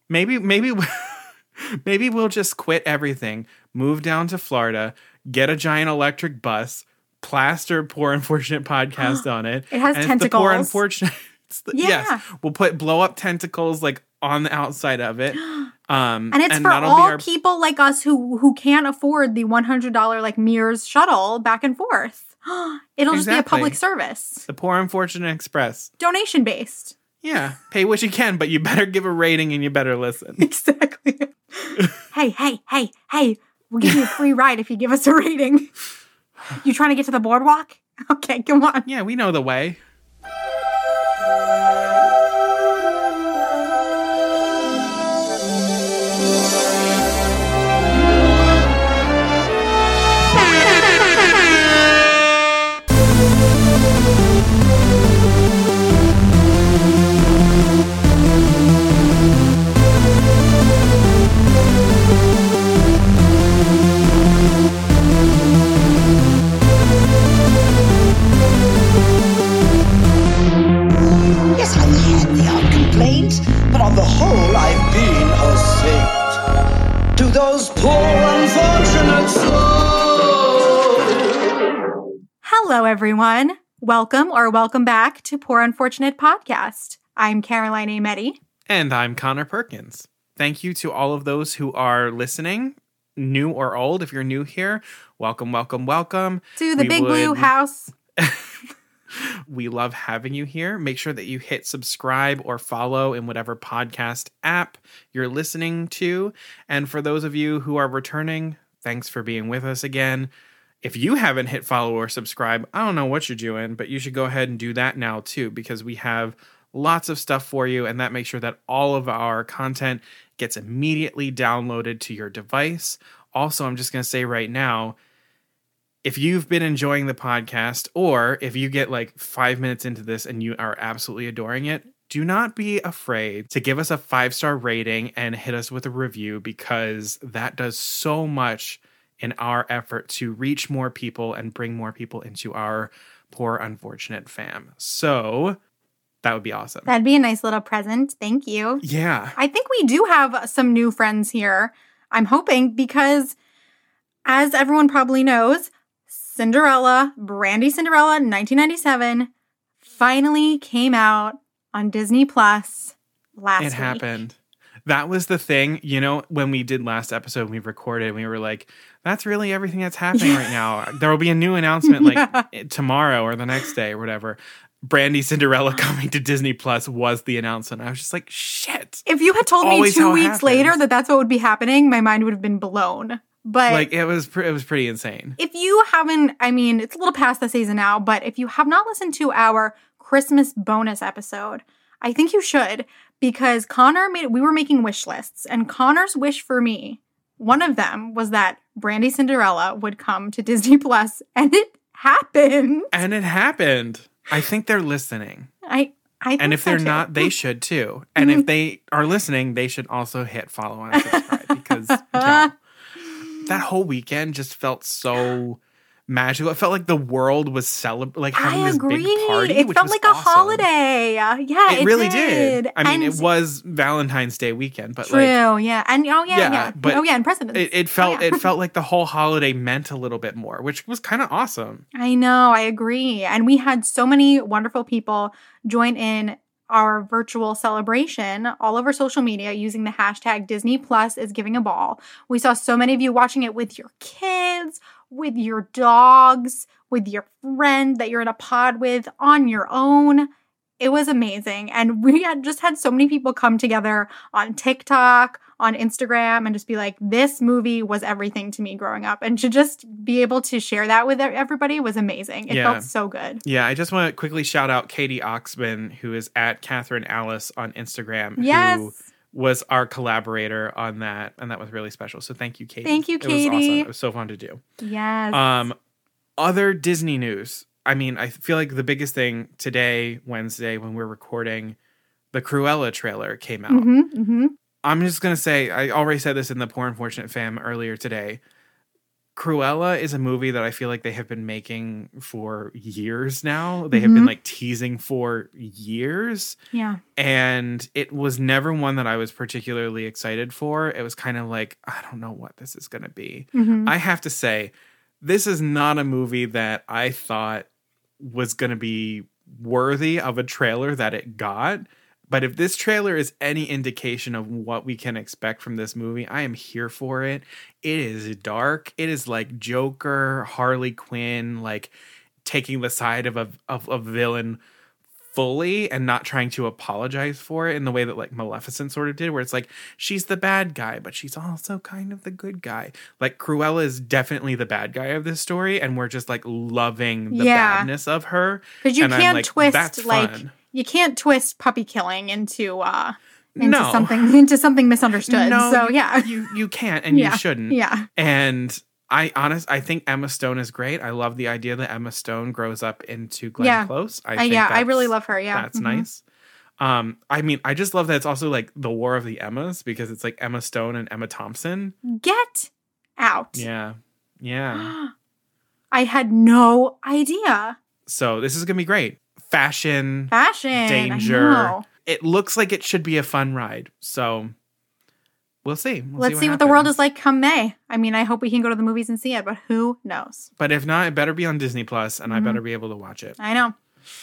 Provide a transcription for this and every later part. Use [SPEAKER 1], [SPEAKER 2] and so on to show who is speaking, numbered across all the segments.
[SPEAKER 1] Maybe maybe we'll just quit everything, move down to Florida, get a giant electric bus, plaster Poor Unfortunate Podcast on it.
[SPEAKER 2] It has
[SPEAKER 1] and
[SPEAKER 2] tentacles.
[SPEAKER 1] It's the Poor Unfortunate.
[SPEAKER 2] Yeah.
[SPEAKER 1] Yes, we'll blow up tentacles like on the outside of it.
[SPEAKER 2] And it's for all people like us who can't afford the $100 like Mears shuttle back and forth. It'll just be a public service.
[SPEAKER 1] The Poor Unfortunate Express.
[SPEAKER 2] Donation based.
[SPEAKER 1] Yeah. Pay what you can, but you better give a rating and you better listen.
[SPEAKER 2] Exactly. Hey. We'll give you a free ride if you give us a rating. You trying to get to the boardwalk? Okay, come on.
[SPEAKER 1] Yeah, we know the way.
[SPEAKER 3] But on the whole, I've been a saint to those poor unfortunate souls.
[SPEAKER 2] Hello, everyone. Welcome back to Poor Unfortunate Podcast. I'm Caroline Ametti.
[SPEAKER 1] And I'm Connor Perkins. Thank you to all of those who are listening, new or old. If you're new here, welcome.
[SPEAKER 2] To the Big Blue House.
[SPEAKER 1] We love having you here. Make sure that you hit subscribe or follow in whatever podcast app you're listening to. And for those of you who are returning, thanks for being with us again. If you haven't hit follow or subscribe, I don't know what you're doing, but you should go ahead and do that now too, because we have lots of stuff for you, and that makes sure that all of our content gets immediately downloaded to your device. Also, I'm just going to say right now, if you've been enjoying the podcast, or if you get like 5 minutes into this and you are absolutely adoring it, do not be afraid to give us a 5-star rating and hit us with a review, because that does so much in our effort to reach more people and bring more people into our Poor Unfortunate fam. So that would be awesome.
[SPEAKER 2] That'd be a nice little present. Thank you.
[SPEAKER 1] Yeah.
[SPEAKER 2] I think we do have some new friends here. I'm hoping, because as everyone probably knows, Brandy Cinderella 1997 finally came out on Disney Plus last week.
[SPEAKER 1] It happened. That was the thing, when we did last episode, we recorded, we were like, that's really everything that's happening right now. There will be a new announcement tomorrow or the next day or whatever. Brandy Cinderella coming to Disney Plus was the announcement. I was just like, shit.
[SPEAKER 2] If you had told me 2 weeks later that that's what would be happening, my mind would have been blown. But
[SPEAKER 1] it was pretty insane.
[SPEAKER 2] If you haven't, it's a little past the season now, but if you have not listened to our Christmas bonus episode, I think you should, because we were making wish lists, and Connor's wish for me, one of them was that Brandy Cinderella would come to Disney Plus, and it happened.
[SPEAKER 1] I think they're listening.
[SPEAKER 2] I think
[SPEAKER 1] and if
[SPEAKER 2] so
[SPEAKER 1] they're
[SPEAKER 2] too.
[SPEAKER 1] not, they should too. And if they are listening, they should also hit follow and subscribe, because that whole weekend just felt so magical. It felt like the world was having this big party.
[SPEAKER 2] It felt like a holiday. Yeah, it
[SPEAKER 1] really did. It was Valentine's Day weekend, but
[SPEAKER 2] true, yeah, and
[SPEAKER 1] but
[SPEAKER 2] and President's.
[SPEAKER 1] It felt like the whole holiday meant a little bit more, which was kind of awesome.
[SPEAKER 2] I know, I agree, and we had so many wonderful people join in our virtual celebration all over social media using the hashtag Disney Plus is giving a ball. We saw so many of you watching it with your kids, with your dogs, with your friend that you're in a pod with, on your own. It was amazing. And we had so many people come together on TikTok, on Instagram, and just be like, this movie was everything to me growing up. And to just be able to share that with everybody was amazing. It felt so good.
[SPEAKER 1] Yeah, I just want to quickly shout out Katie Oxman, who is at Catherine Alice on Instagram.
[SPEAKER 2] Yes.
[SPEAKER 1] Who was our collaborator on that, and that was really special. So thank you, Katie.
[SPEAKER 2] Thank you, Katie.
[SPEAKER 1] It was awesome. It was so fun to do.
[SPEAKER 2] Yes.
[SPEAKER 1] Other Disney news. I feel like the biggest thing today, Wednesday, when we're recording, the Cruella trailer came out.
[SPEAKER 2] Mm-hmm.
[SPEAKER 1] I'm just going to say, I already said this in the Poor Unfortunate fam earlier today. Cruella is a movie that I feel like they have been making for years now. They have been like teasing for years.
[SPEAKER 2] Yeah.
[SPEAKER 1] And it was never one that I was particularly excited for. It was kind of like, I don't know what this is going to be. I have to say, this is not a movie that I thought was going to be worthy of a trailer that it got. But if this trailer is any indication of what we can expect from this movie, I am here for it. It is dark. It is like Joker, Harley Quinn, like taking the side of a villain fully and not trying to apologize for it in the way that like Maleficent sort of did, where it's like she's the bad guy, but she's also kind of the good guy. Like Cruella is definitely the bad guy of this story, and we're just like loving the badness of her.
[SPEAKER 2] Because you
[SPEAKER 1] And I'm
[SPEAKER 2] can't
[SPEAKER 1] like,
[SPEAKER 2] twist
[SPEAKER 1] that's
[SPEAKER 2] like
[SPEAKER 1] fun.
[SPEAKER 2] you can't twist puppy killing into
[SPEAKER 1] No.
[SPEAKER 2] something misunderstood.
[SPEAKER 1] No,
[SPEAKER 2] So yeah.
[SPEAKER 1] you can't, and you shouldn't.
[SPEAKER 2] Yeah.
[SPEAKER 1] And I think Emma Stone is great. I love the idea that Emma Stone grows up into Glenn Close. I think
[SPEAKER 2] I really love her. Yeah.
[SPEAKER 1] That's nice. I mean, I just love that it's also like the War of the Emmas, because it's like Emma Stone and Emma Thompson.
[SPEAKER 2] Get out.
[SPEAKER 1] Yeah. Yeah.
[SPEAKER 2] I had no idea.
[SPEAKER 1] So this is going to be great. Fashion,
[SPEAKER 2] I
[SPEAKER 1] danger.
[SPEAKER 2] know.
[SPEAKER 1] It looks like it should be a fun ride. So we'll see.
[SPEAKER 2] Let's see what the world is like come May. I mean, I hope we can go to the movies and see it, but who knows?
[SPEAKER 1] But if not, it better be on Disney Plus, and I better be able to watch it.
[SPEAKER 2] I know.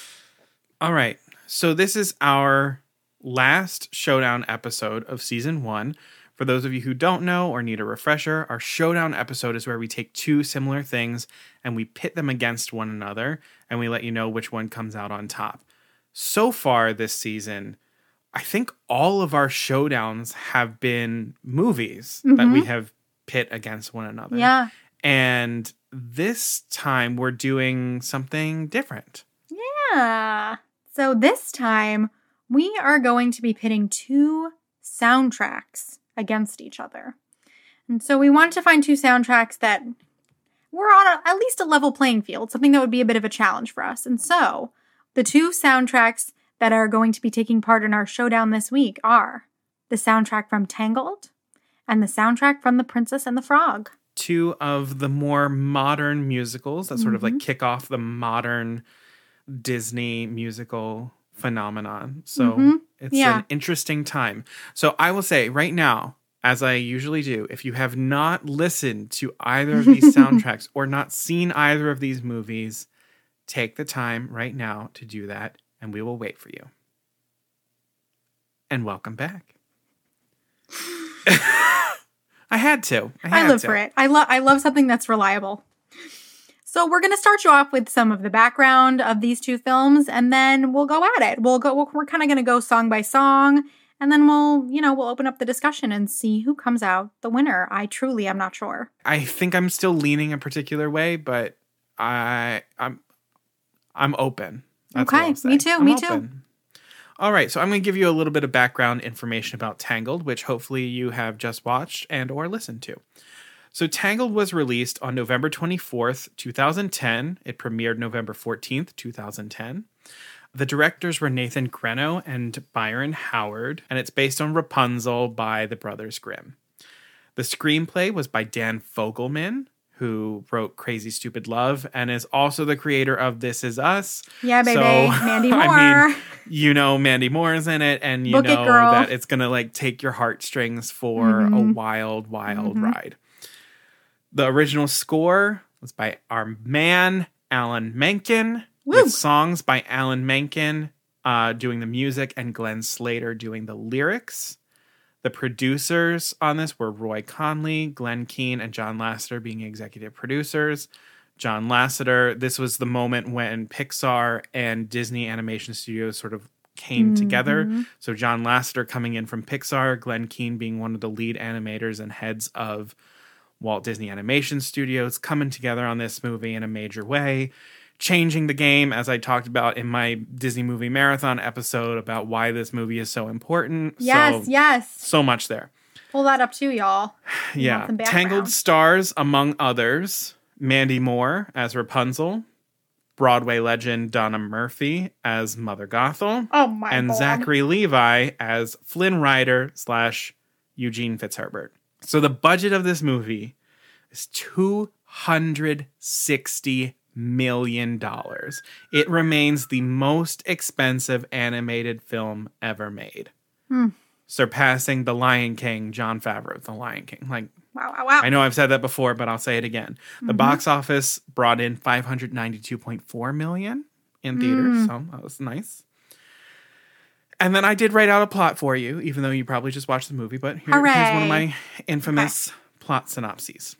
[SPEAKER 1] All right. So this is our last Showdown episode of season 1. For those of you who don't know or need a refresher, our Showdown episode is where we take two similar things and we pit them against one another, and we let you know which one comes out on top. So far this season, I think all of our showdowns have been movies that we have pit against one another.
[SPEAKER 2] Yeah.
[SPEAKER 1] And this time we're doing something different.
[SPEAKER 2] Yeah. So this time we are going to be pitting two soundtracks against each other. And so we wanted to find two soundtracks that were on at least a level playing field, something that would be a bit of a challenge for us. And so the two soundtracks that are going to be taking part in our showdown this week are the soundtrack from Tangled and the soundtrack from The Princess and the Frog.
[SPEAKER 1] Two of the more modern musicals that sort of like kick off the modern Disney musical phenomenon. So it's an interesting time. So I will say right now, as I usually do, if you have not listened to either of these soundtracks or not seen either of these movies, take the time right now to do that, and we will wait for you. And welcome back. I had to.
[SPEAKER 2] I live for it. I love something that's reliable. So we're going to start you off with some of the background of these two films, and then we'll go at it. We're kind of going to go song by song, and then we'll open up the discussion and see who comes out the winner. I truly am not sure.
[SPEAKER 1] I think I'm still leaning a particular way, but I'm open. That's
[SPEAKER 2] okay, me too. Me
[SPEAKER 1] open.
[SPEAKER 2] too.
[SPEAKER 1] All right, so I'm going to give you a little bit of background information about Tangled, which hopefully you have just watched and or listened to. So Tangled was released on November 24th, 2010. It premiered November 14th, 2010. The directors were Nathan Greno and Byron Howard, and it's based on Rapunzel by the Brothers Grimm. The screenplay was by Dan Fogelman, who wrote Crazy Stupid Love and is also the creator of This Is Us.
[SPEAKER 2] Yeah, baby.
[SPEAKER 1] So,
[SPEAKER 2] Mandy Moore.
[SPEAKER 1] I mean, Mandy Moore's in it, and
[SPEAKER 2] Book it, girl.
[SPEAKER 1] that it's going to like take your heartstrings for a wild, wild ride. The original score was by our man, Alan Menken, with songs by Alan Menken doing the music and Glenn Slater doing the lyrics. The producers on this were Roy Conley, Glenn Keane, and John Lasseter being executive producers. John Lasseter, this was the moment when Pixar and Disney Animation Studios sort of came together. So John Lasseter coming in from Pixar, Glenn Keane being one of the lead animators and heads of Walt Disney Animation Studios, coming together on this movie in a major way, changing the game, as I talked about in my Disney Movie Marathon episode about why this movie is so important.
[SPEAKER 2] Yes.
[SPEAKER 1] So much there.
[SPEAKER 2] Pull that up too, y'all.
[SPEAKER 1] Yeah. Tangled stars, among others, Mandy Moore as Rapunzel, Broadway legend Donna Murphy as Mother Gothel,
[SPEAKER 2] and
[SPEAKER 1] God. Zachary Levi as Flynn Rider / Eugene Fitzherbert. So the budget of this movie is $200 $160 million. It remains the most expensive animated film ever made. Surpassing The Lion King, Jon Favreau, The Lion King. Like,
[SPEAKER 2] wow.
[SPEAKER 1] I know I've said that before, but I'll say it again. The box office brought in $592.4 million in theaters, so that was nice. And then I did write out a plot for you, even though you probably just watched the movie, but here's one of my infamous plot synopses.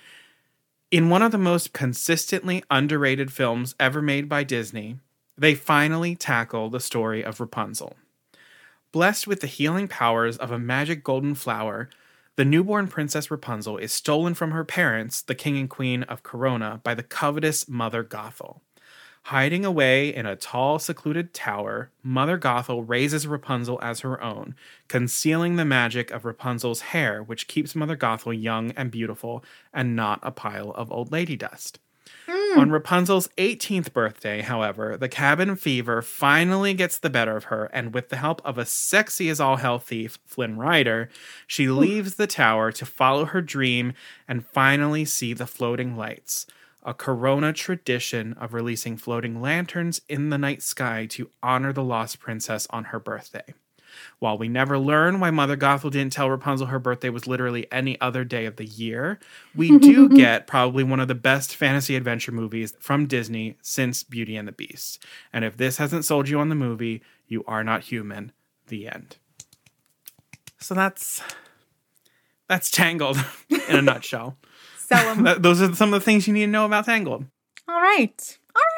[SPEAKER 1] In one of the most consistently underrated films ever made by Disney, they finally tackle the story of Rapunzel. Blessed with the healing powers of a magic golden flower, the newborn Princess Rapunzel is stolen from her parents, the King and Queen of Corona, by the covetous Mother Gothel. Hiding away in a tall, secluded tower, Mother Gothel raises Rapunzel as her own, concealing the magic of Rapunzel's hair, which keeps Mother Gothel young and beautiful and not a pile of old lady dust. On Rapunzel's 18th birthday, however, the cabin fever finally gets the better of her, and with the help of a sexy-as-all-hell thief, Flynn Rider, she leaves the tower to follow her dream and finally see the floating lights, a Corona tradition of releasing floating lanterns in the night sky to honor the lost princess on her birthday. While we never learn why Mother Gothel didn't tell Rapunzel her birthday was literally any other day of the year, we do get probably one of the best fantasy adventure movies from Disney since Beauty and the Beast. And if this hasn't sold you on the movie, you are not human. The end. So that's Tangled in a nutshell. Those are some of the things you need to know about Tangled.
[SPEAKER 2] All right.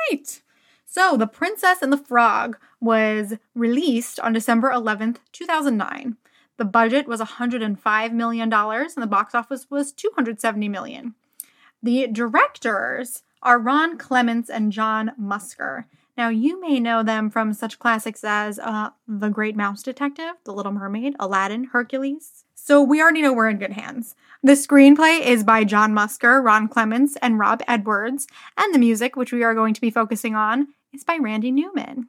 [SPEAKER 2] So, The Princess and the Frog was released on December 11th, 2009. The budget was $105 million, and the box office was $270 million. The directors are Ron Clements and John Musker. Now, you may know them from such classics as The Great Mouse Detective, The Little Mermaid, Aladdin, Hercules. So we already know we're in good hands. The screenplay is by John Musker, Ron Clements, and Rob Edwards, and the music, which we are going to be focusing on, is by Randy Newman.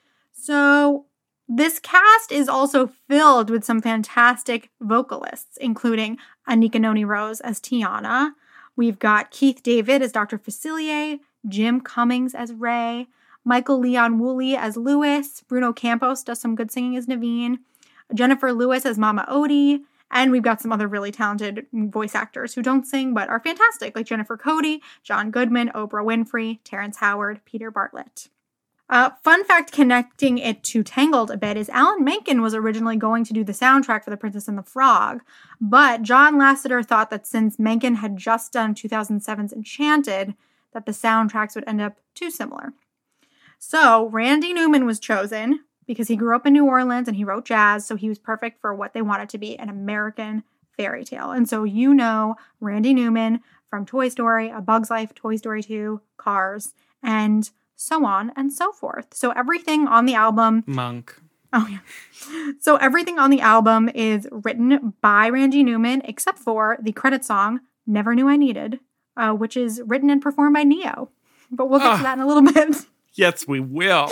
[SPEAKER 2] So this cast is also filled with some fantastic vocalists, including Anika Noni Rose as Tiana. We've got Keith David as Dr. Facilier, Jim Cummings as Ray, Michael Leon Woolley as Louis, Bruno Campos does some good singing as Naveen, Jennifer Lewis as Mama Odie, and we've got some other really talented voice actors who don't sing but are fantastic, like Jennifer Cody, John Goodman, Oprah Winfrey, Terrence Howard, Peter Bartlett. Fun fact connecting it to Tangled a bit is Alan Menken was originally going to do the soundtrack for The Princess and the Frog, but John Lasseter thought that since Menken had just done 2007's Enchanted, that the soundtracks would end up too similar. So Randy Newman was chosen because he grew up in New Orleans and he wrote jazz, so he was perfect for what they wanted to be, an American fairy tale. And so you know Randy Newman from Toy Story, A Bug's Life, Toy Story 2, Cars, and so on and so forth. So everything on the album...
[SPEAKER 1] Monk.
[SPEAKER 2] Oh, yeah. So everything on the album is written by Randy Newman, except for the credit song, Never Knew I Needed, which is written and performed by Neo. But we'll get to that in a little bit.
[SPEAKER 1] Yes, we will.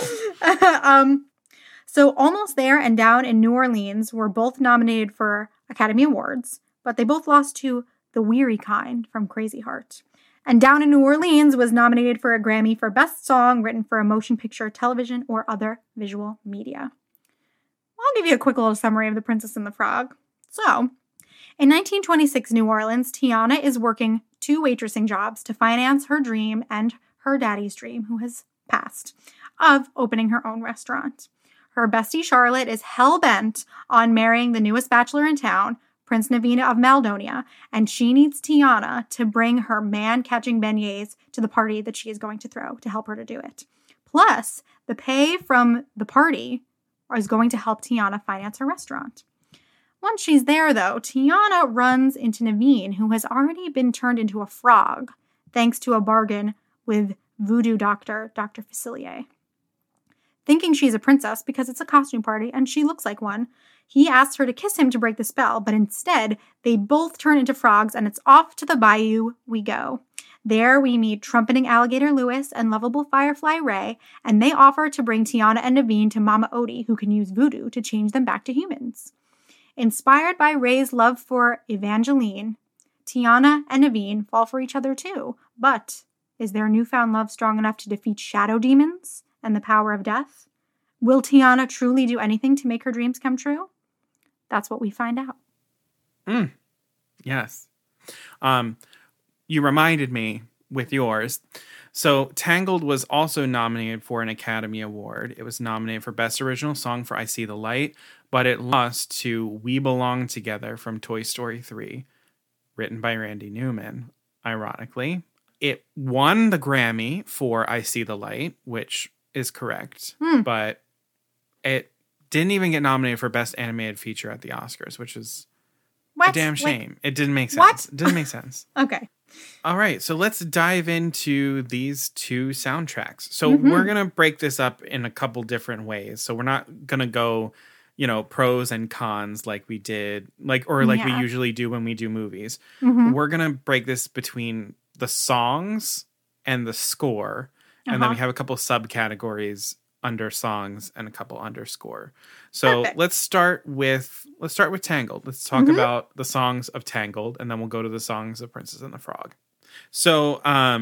[SPEAKER 2] So Almost There and Down in New Orleans were both nominated for Academy Awards, but they both lost to The Weary Kind from Crazy Heart. And Down in New Orleans was nominated for a Grammy for Best Song written for a motion picture, television, or other visual media. I'll give you a quick little summary of The Princess and the Frog. So, in 1926 New Orleans, Tiana is working 2 waitressing jobs to finance her dream and her daddy's dream, who has passed, of opening her own restaurant. Her bestie Charlotte is hell-bent on marrying the newest bachelor in town, Prince Naveen of Maldonia, and she needs Tiana to bring her man-catching beignets to the party that she is going to throw to help her to do it. Plus, the pay from the party is going to help Tiana finance her restaurant. Once she's there, though, Tiana runs into Naveen, who has already been turned into a frog, thanks to a bargain with voodoo doctor, Dr. Facilier. Thinking she's a princess because it's a costume party and she looks like one, he asks her to kiss him to break the spell, but instead, they both turn into frogs and it's off to the bayou we go. There we meet trumpeting alligator Louis and lovable firefly Ray, and they offer to bring Tiana and Naveen to Mama Odie, who can use voodoo to change them back to humans. Inspired by Ray's love for Evangeline, Tiana and Naveen fall for each other too. But is their newfound love strong enough to defeat shadow demons and the power of death? Will Tiana truly do anything to make her dreams come true? That's what we find out.
[SPEAKER 1] Yes. You reminded me with yours. So Tangled was also nominated for an Academy Award. It was nominated for Best Original Song for I See the Light, but it lost to We Belong Together from Toy Story 3, written by Randy Newman, ironically. It won the Grammy for I See the Light, which is correct, but it didn't even get nominated for Best Animated Feature at the Oscars, which is a damn shame. It didn't make sense.
[SPEAKER 2] What?
[SPEAKER 1] It didn't make sense.
[SPEAKER 2] Okay.
[SPEAKER 1] All right, so let's dive into these two soundtracks. So we're going to break this up in a couple different ways. So we're not going to go, pros and cons like we did, we usually do when we do movies. We're going to break this between the songs and the score, and then we have a couple subcategories under songs and a couple under score. So let's start with Tangled. Let's talk about the songs of Tangled, and then we'll go to the songs of Princess and the Frog. So,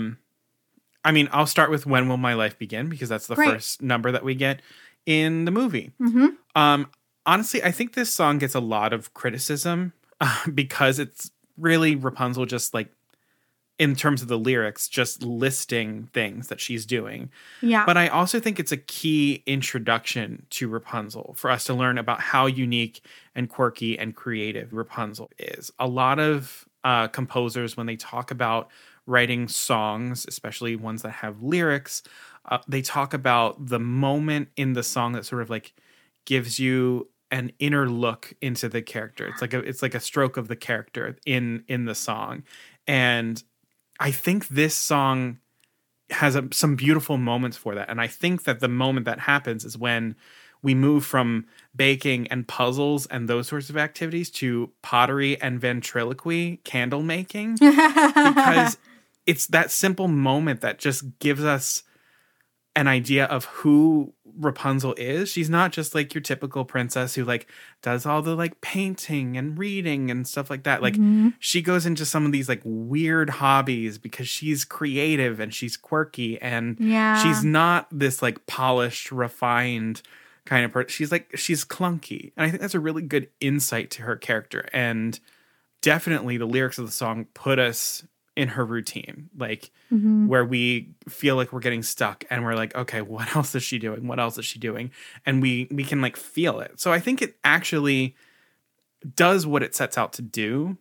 [SPEAKER 1] I'll start with When Will My Life Begin, because that's the first number that we get in the movie. Honestly, I think this song gets a lot of criticism because it's really Rapunzel just in terms of the lyrics, just listing things that she's doing.
[SPEAKER 2] Yeah.
[SPEAKER 1] But I also think it's a key introduction to Rapunzel for us to learn about how unique and quirky and creative Rapunzel is. A lot of composers, when they talk about writing songs, especially ones that have lyrics, they talk about the moment in the song that sort of gives you an inner look into the character. It's like a stroke of the character in the song. And I think this song has some beautiful moments for that. And I think that the moment that happens is when we move from baking and puzzles and those sorts of activities to pottery and ventriloquy, candle making, because it's that simple moment that just gives us an idea of who Rapunzel is. She's not just your typical princess who does all the painting and reading and stuff like that. She goes into some of these weird hobbies because she's creative and she's quirky and she's not this polished, refined kind of person. She's clunky. And I think that's a really good insight to her character. And definitely the lyrics of the song put us in her routine, where we feel like we're getting stuck and we're okay, what else is she doing? What else is she doing? And we can feel it. So I think it actually does what it sets out to do.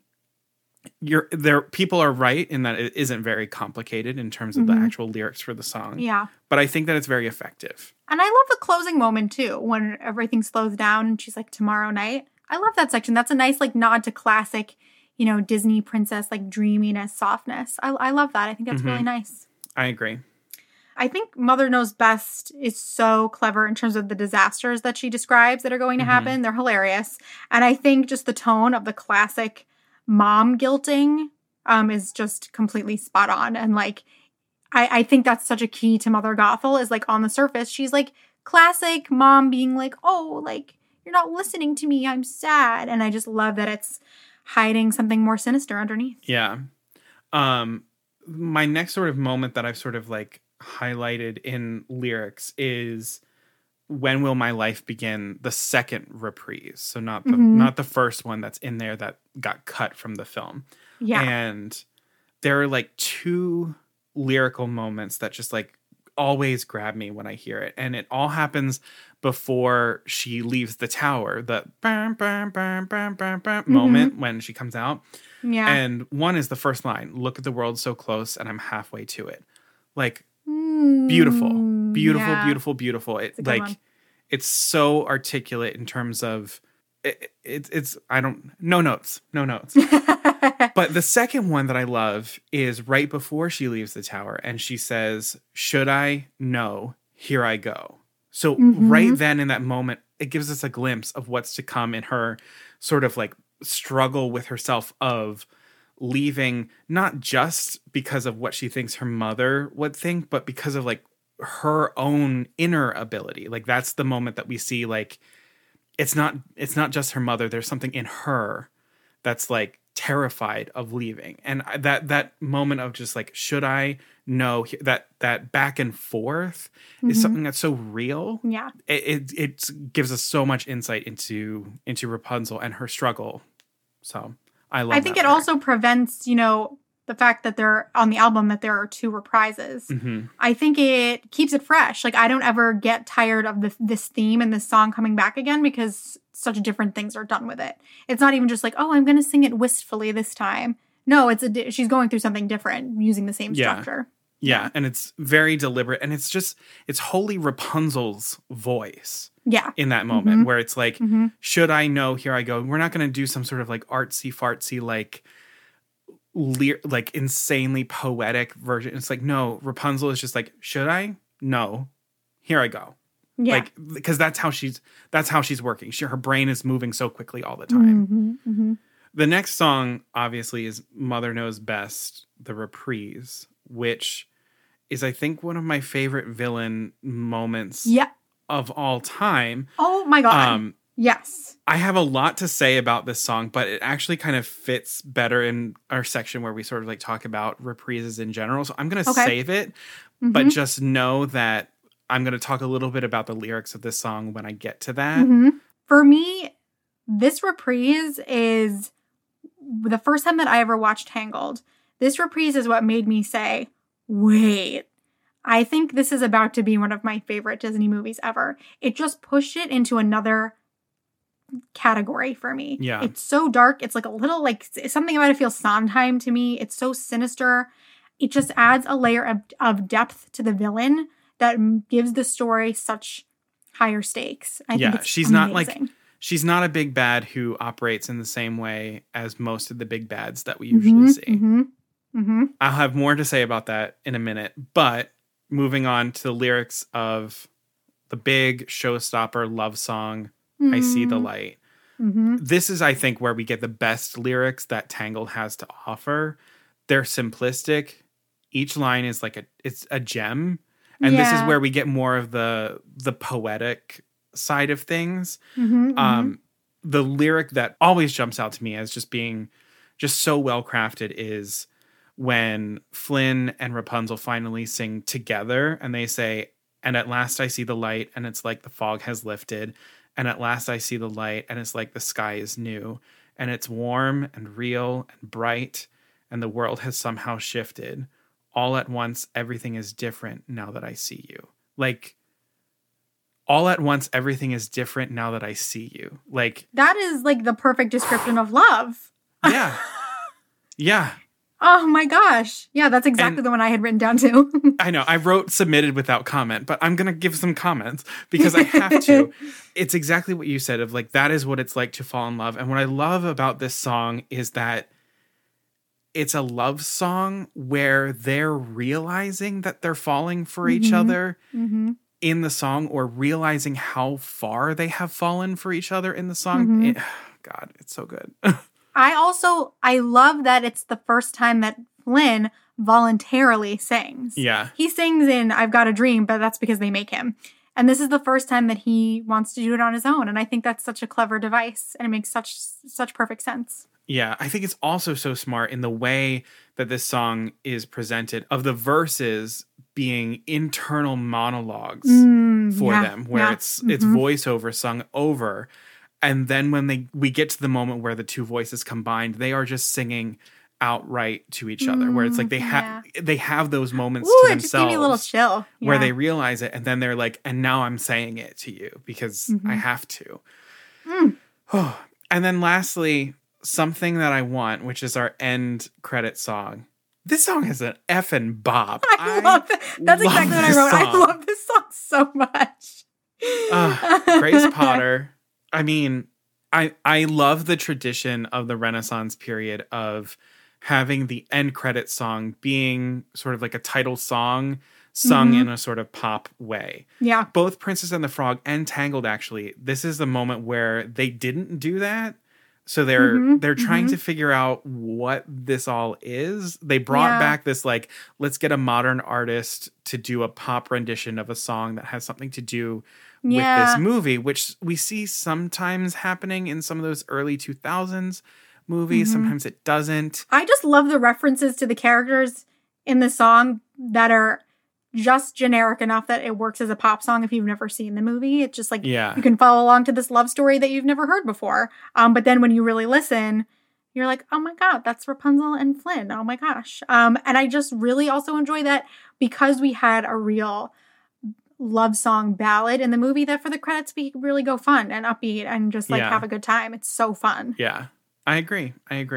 [SPEAKER 1] People are right in that it isn't very complicated in terms of the actual lyrics for the song.
[SPEAKER 2] Yeah.
[SPEAKER 1] But I think that it's very effective.
[SPEAKER 2] And I love the closing moment too, when everything slows down and she's tomorrow night. I love that section. That's a nice nod to classic Disney princess, dreaminess, softness. I love that. I think that's really nice.
[SPEAKER 1] I agree.
[SPEAKER 2] I think Mother Knows Best is so clever in terms of the disasters that she describes that are going to happen. They're hilarious. And I think just the tone of the classic mom guilting is just completely spot on. And I think that's such a key to Mother Gothel is on the surface, she's classic mom being oh, you're not listening to me. I'm sad. And I just love that it's hiding something more sinister underneath.
[SPEAKER 1] Yeah. My next sort of moment that I've sort of highlighted in lyrics is When Will My Life Begin, the second reprise. So not the first one that's in there that got cut from the film.
[SPEAKER 2] Yeah.
[SPEAKER 1] And there are two lyrical moments that just always grab me when I hear it. And it all happens before she leaves the tower, the moment when she comes out.
[SPEAKER 2] Yeah.
[SPEAKER 1] And one is the first line, look at the world so close and I'm halfway to it. Beautiful, beautiful. It's so articulate in terms of no notes. But the second one that I love is right before she leaves the tower and she says, should I? No, here I go. So right then in that moment, it gives us a glimpse of what's to come in her sort of struggle with herself of leaving, not just because of what she thinks her mother would think, but because of her own inner ability. That's the moment that we see it's not just her mother. There's something in her that's terrified of leaving. And that moment of just like, should I? No, that back and forth is something that's so real.
[SPEAKER 2] Yeah.
[SPEAKER 1] It gives us so much insight into Rapunzel and her struggle. So I love
[SPEAKER 2] I think
[SPEAKER 1] that
[SPEAKER 2] it
[SPEAKER 1] lyric.
[SPEAKER 2] also prevents, the fact that they're on the album that there are 2 reprises.
[SPEAKER 1] Mm-hmm.
[SPEAKER 2] I think it keeps it fresh. Like, I don't ever get tired of this theme and this song coming back again because such different things are done with it. It's not even just like, oh, I'm going to sing it wistfully this time. No, she's going through something different using the same structure.
[SPEAKER 1] Yeah, and it's very deliberate, and it's wholly Rapunzel's voice.
[SPEAKER 2] Yeah.
[SPEAKER 1] In that moment where it's like, should I know? Here I go. We're not going to do some sort of like artsy fartsy, like insanely poetic version. It's like, no, Rapunzel is just like, should I? No. Here I go.
[SPEAKER 2] Yeah.
[SPEAKER 1] Like, because that's how she's working. Her brain is moving so quickly all the time. The next song, obviously, is Mother Knows Best, the reprise, which is, I think, one of my favorite villain moments of all time.
[SPEAKER 2] Oh my God. Yes.
[SPEAKER 1] I have a lot to say about this song, but it actually kind of fits better in our section where we sort of like talk about reprises in general. So I'm going to save it, but just know that I'm going to talk a little bit about the lyrics of this song when I get to that.
[SPEAKER 2] For me, this reprise is the first time that I ever watched Tangled. This reprise is what made me say, wait, I think this is about to be one of my favorite Disney movies ever. It just pushed it into another category for me.
[SPEAKER 1] Yeah.
[SPEAKER 2] It's so dark. It's like a little like something about it feels Sondheim to me. It's so sinister. It just adds a layer of depth to the villain that gives the story such higher stakes. I think it's
[SPEAKER 1] she's
[SPEAKER 2] amazing.
[SPEAKER 1] not she's not a big bad who operates in the same way as most of the big bads that we usually see. I'll have more to say about that in a minute, but moving on to the lyrics of the big showstopper love song, I See the Light. This is, I think, where we get the best lyrics that Tangled has to offer. They're simplistic. Each line is like it's a gem. And this is where we get more of the poetic side of things. The lyric that always jumps out to me as just being just so well crafted is when Flynn and Rapunzel finally sing together and they say, and at last I see the light, and it's like the fog has lifted. And at last I see the light, and it's like the sky is new. And it's warm and real and bright, and the world has somehow shifted. All at once, everything is different now that I see you. Like, all at once, everything is different now that I see you. Like,
[SPEAKER 2] that is like the perfect description of love.
[SPEAKER 1] Yeah. Yeah.
[SPEAKER 2] Oh my gosh. Yeah, that's exactly the one I had written down too.
[SPEAKER 1] I know. I wrote submitted without comment, but I'm going to give some comments because I have to. It's exactly what you said of like, that is what it's like to fall in love. And what I love about this song is that it's a love song where they're realizing that they're falling for each other in the song, or realizing how far they have fallen for each other in the song. God, it's so good.
[SPEAKER 2] I love that it's the first time that Flynn voluntarily sings.
[SPEAKER 1] Yeah.
[SPEAKER 2] He sings in I've Got a Dream, but that's because they make him. And this is the first time that he wants to do it on his own. And I think that's such a clever device, and it makes such perfect sense.
[SPEAKER 1] Yeah, I think it's also so smart in the way that this song is presented, of the verses being internal monologues for them, where it's voiceover sung over. And then when we get to the moment where the two voices combined, they are just singing outright to each other, where it's like they have those moments to themselves. It just gave me
[SPEAKER 2] a little chill. Yeah.
[SPEAKER 1] Where they realize it, and then they're like, and now I'm saying it to you because I have to. And then lastly, Something That I Want, which is our end credit song. This song is an effing bop.
[SPEAKER 2] I love it. That's exactly what I wrote. Song. I love this song so much.
[SPEAKER 1] Grace Potter. I mean, I love the tradition of the Renaissance period of having the end credit song being sort of like a title song sung in a sort of pop way.
[SPEAKER 2] Yeah.
[SPEAKER 1] Both Princess and the Frog and Tangled, actually, this is the moment where they didn't do that. So they're trying to figure out what this all is. They brought back this, like, let's get a modern artist to do a pop rendition of a song that has something to do with this movie, which we see sometimes happening in some of those early 2000s. movie. Sometimes it doesn't.
[SPEAKER 2] I just love the references to the characters in the song that are just generic enough that it works as a pop song if you've never seen the movie. It's just like
[SPEAKER 1] Yeah.
[SPEAKER 2] you can follow along to this love story that you've never heard before. But then when you really listen, you're like, oh my God, that's Rapunzel and Flynn. Oh my gosh. And I just really also enjoy that because we had a real love song ballad in the movie, that for the credits we could really go fun and upbeat and just like
[SPEAKER 1] Yeah.
[SPEAKER 2] have a good time. It's so fun.
[SPEAKER 1] Yeah, I agree.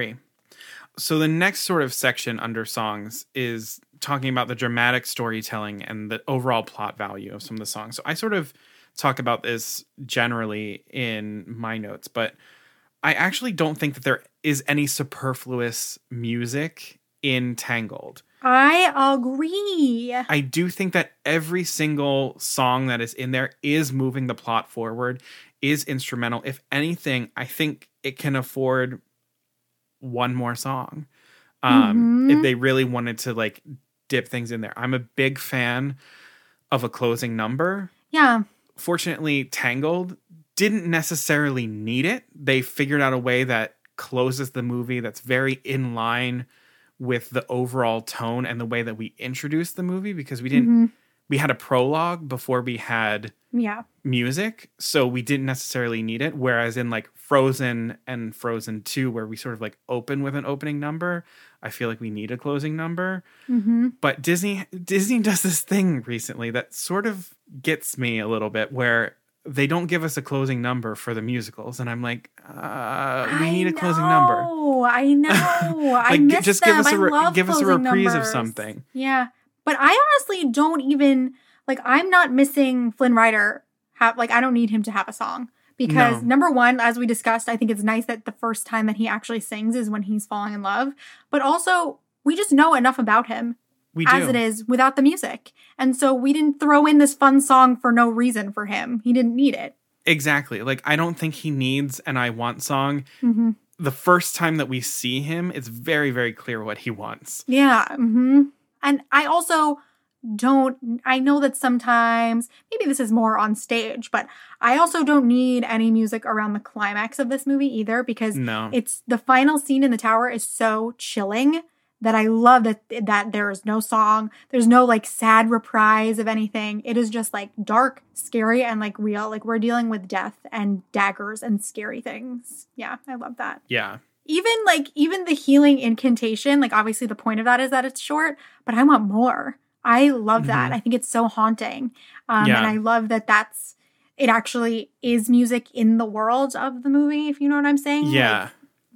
[SPEAKER 1] So the next sort of section under songs is talking about the dramatic storytelling and the overall plot value of some of the songs. So I sort of talk about this generally in my notes, but I actually don't think that there is any superfluous music in Tangled.
[SPEAKER 2] I agree.
[SPEAKER 1] I do think that every single song that is in there is moving the plot forward, is instrumental. If anything, I think it can afford one more song. If they really wanted to like dip things in there. I'm a big fan of a closing number.
[SPEAKER 2] Yeah.
[SPEAKER 1] Fortunately, Tangled didn't necessarily need it. They figured out a way that closes the movie that's very in line with the overall tone and the way that we introduced the movie, because we had a prologue before we had
[SPEAKER 2] Yeah.
[SPEAKER 1] music, so we didn't necessarily need it. Whereas in like Frozen and Frozen 2, where we sort of like open with an opening number, I feel like we need a closing number. But Disney does this thing recently that sort of gets me a little bit, where they don't give us a closing number for the musicals, and I'm like, we need a closing number.
[SPEAKER 2] I know. I
[SPEAKER 1] Like,
[SPEAKER 2] miss
[SPEAKER 1] just
[SPEAKER 2] them.
[SPEAKER 1] give us
[SPEAKER 2] I love
[SPEAKER 1] give us a
[SPEAKER 2] closing
[SPEAKER 1] reprise of
[SPEAKER 2] numbers.
[SPEAKER 1] something.
[SPEAKER 2] Yeah. But I honestly don't even, like, I'm not missing Flynn Rider. I don't need him to have a song. Because
[SPEAKER 1] No.
[SPEAKER 2] number one, as we discussed, I think it's nice that the first time that he actually sings is when he's falling in love. But also, we just know enough about him
[SPEAKER 1] We
[SPEAKER 2] as
[SPEAKER 1] do.
[SPEAKER 2] it is without the music. And so we didn't throw in this fun song for no reason for him. He didn't need it.
[SPEAKER 1] Exactly. Like, I don't think he needs an I Want song. The first time that we see him, it's very, very clear what he wants.
[SPEAKER 2] Yeah. And I also I know that sometimes, maybe this is more on stage, but I also don't need any music around the climax of this movie either, because
[SPEAKER 1] No.
[SPEAKER 2] it's the final scene in the tower is so chilling that I love that there is no song. There's no like sad reprise of anything. It is just like dark, scary, and like real. Like we're dealing with death and daggers and scary things. Yeah, I love that.
[SPEAKER 1] Yeah.
[SPEAKER 2] Even the healing incantation, like obviously the point of that is that it's short, but I want more. I love that. I think it's so haunting. And I love that it actually is music in the world of the movie, if you know what I'm saying.
[SPEAKER 1] Yeah.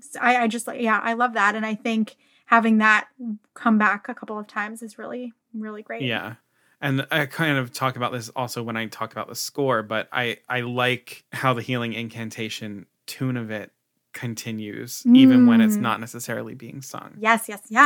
[SPEAKER 2] I love that. And I think having that come back a couple of times is really, really great.
[SPEAKER 1] Yeah. And I kind of talk about this also when I talk about the score, but I like how the healing incantation tune of it continues, even when it's not necessarily being sung.
[SPEAKER 2] Yes.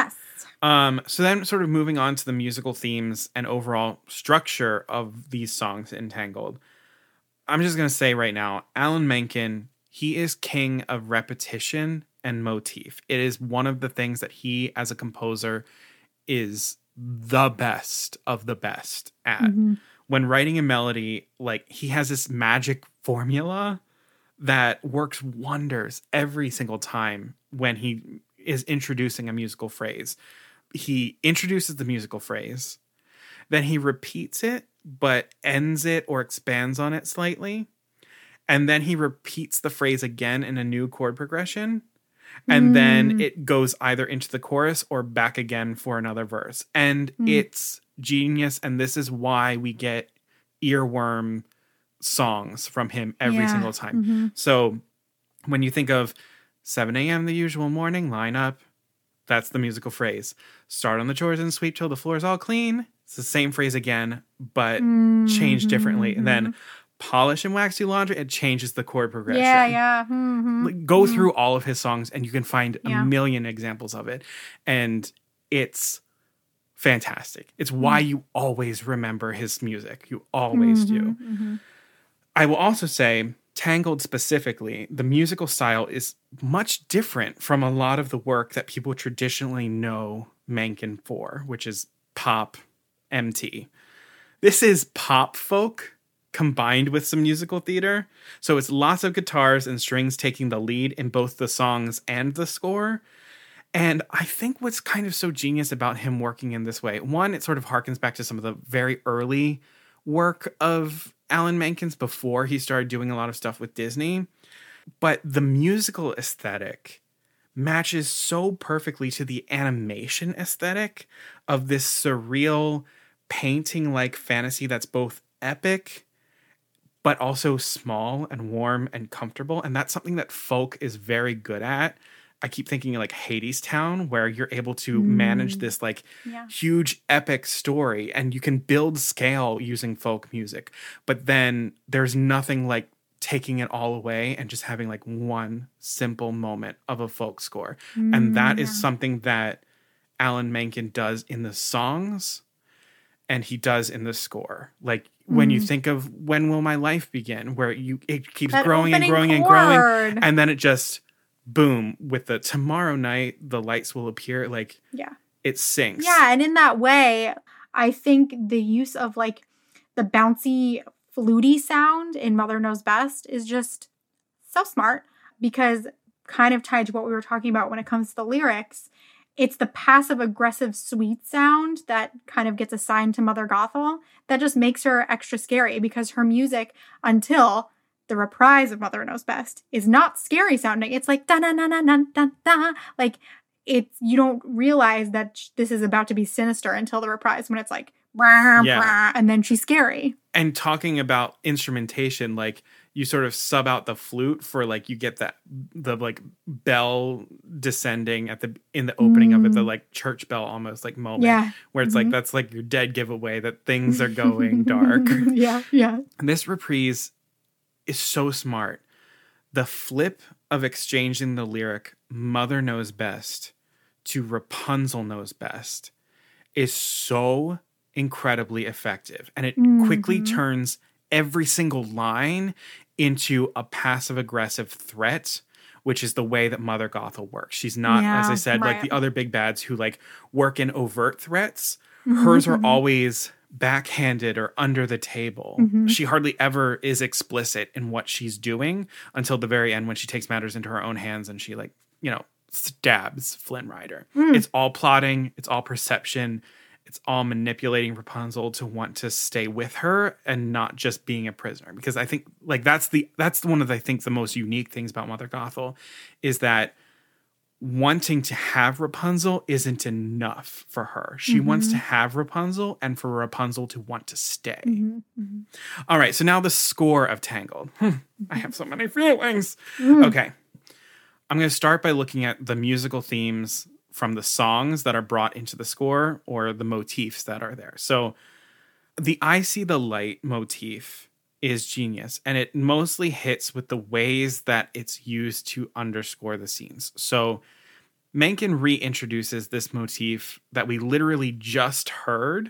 [SPEAKER 1] So then sort of moving on to the musical themes and overall structure of these songs in Tangled. I'm just going to say right now, Alan Menken, he is king of repetition and motif. It is one of the things that he, as a composer, is the best of the best at. When writing a melody, like he has this magic formula that works wonders every single time when he is introducing a musical phrase. He introduces the musical phrase, then he repeats it, but ends it or expands on it slightly. And then he repeats the phrase again in a new chord progression. And then it goes either into the chorus or back again for another verse. And it's genius. And this is why we get earworm songs from him every single time. So when you think of 7 a.m. the usual morning lineup, that's the musical phrase. Start on the chores and sweep till the floor's all clean. It's the same phrase again, but changed differently. And then polish and wax your laundry, it changes the chord progression.
[SPEAKER 2] Yeah.
[SPEAKER 1] Like, go through all of his songs and you can find a million examples of it. And it's fantastic. It's why you always remember his music. You always do. I will also say, Tangled specifically, the musical style is much different from a lot of the work that people traditionally know Menken for, which is pop, MT. This is pop folk combined with some musical theater. So it's lots of guitars and strings taking the lead in both the songs and the score. And I think what's kind of so genius about him working in this way, one, it sort of harkens back to some of the very early work of Alan Menken's before he started doing a lot of stuff with Disney. But the musical aesthetic matches so perfectly to the animation aesthetic of this surreal painting-like fantasy that's both epic but also small and warm and comfortable. And that's something that folk is very good at. I keep thinking like Hadestown, where you're able to manage this like huge epic story and you can build scale using folk music. But then there's nothing like taking it all away and just having like one simple moment of a folk score. And that is something that Alan Menken does in the songs and he does in the score. Like when you think of When Will My Life Begin, where it keeps that growing and growing and growing. And then it just, boom, with the Tomorrow Night, the lights will appear. Like, it sinks.
[SPEAKER 2] Yeah, and in that way, I think the use of like the bouncy fluty sound in Mother Knows Best is just so smart, because kind of tied to what we were talking about when it comes to the lyrics, it's the passive aggressive sweet sound that kind of gets assigned to Mother Gothel that just makes her extra scary, because her music, until the reprise of Mother Knows Best, is not scary sounding. It's like da na na na na da da. Like you don't realize that this is about to be sinister until the reprise, when it's like brah, brah, and then she's scary.
[SPEAKER 1] And talking about instrumentation, like you sort of sub out the flute for like you get the like bell descending in the opening of it, the like church bell almost like moment, where it's like that's like your dead giveaway that things are going dark. And this reprise is so smart. The flip of exchanging the lyric "Mother Knows Best" to "Rapunzel Knows Best" is so incredibly effective, and it quickly turns every single line into a passive-aggressive threat, which is the way that Mother Gothel works. She's not, as I said, like the other big bads who like work in overt threats. Hers are always backhanded or under the table. She hardly ever is explicit in what she's doing until the very end, when she takes matters into her own hands and she like, stabs Flynn Rider. It's all plotting. It's all perception. It's all manipulating Rapunzel to want to stay with her and not just being a prisoner. Because I think like that's one of the most unique things about Mother Gothel, is that wanting to have Rapunzel isn't enough for her. She wants to have Rapunzel and for Rapunzel to want to stay. All right, so now the score of Tangled. I have so many feelings. Okay. I'm going to start by looking at the musical themes from the songs that are brought into the score, or the motifs that are there. So the I See the Light motif is genius, and it mostly hits with the ways that it's used to underscore the scenes. So Menken reintroduces this motif that we literally just heard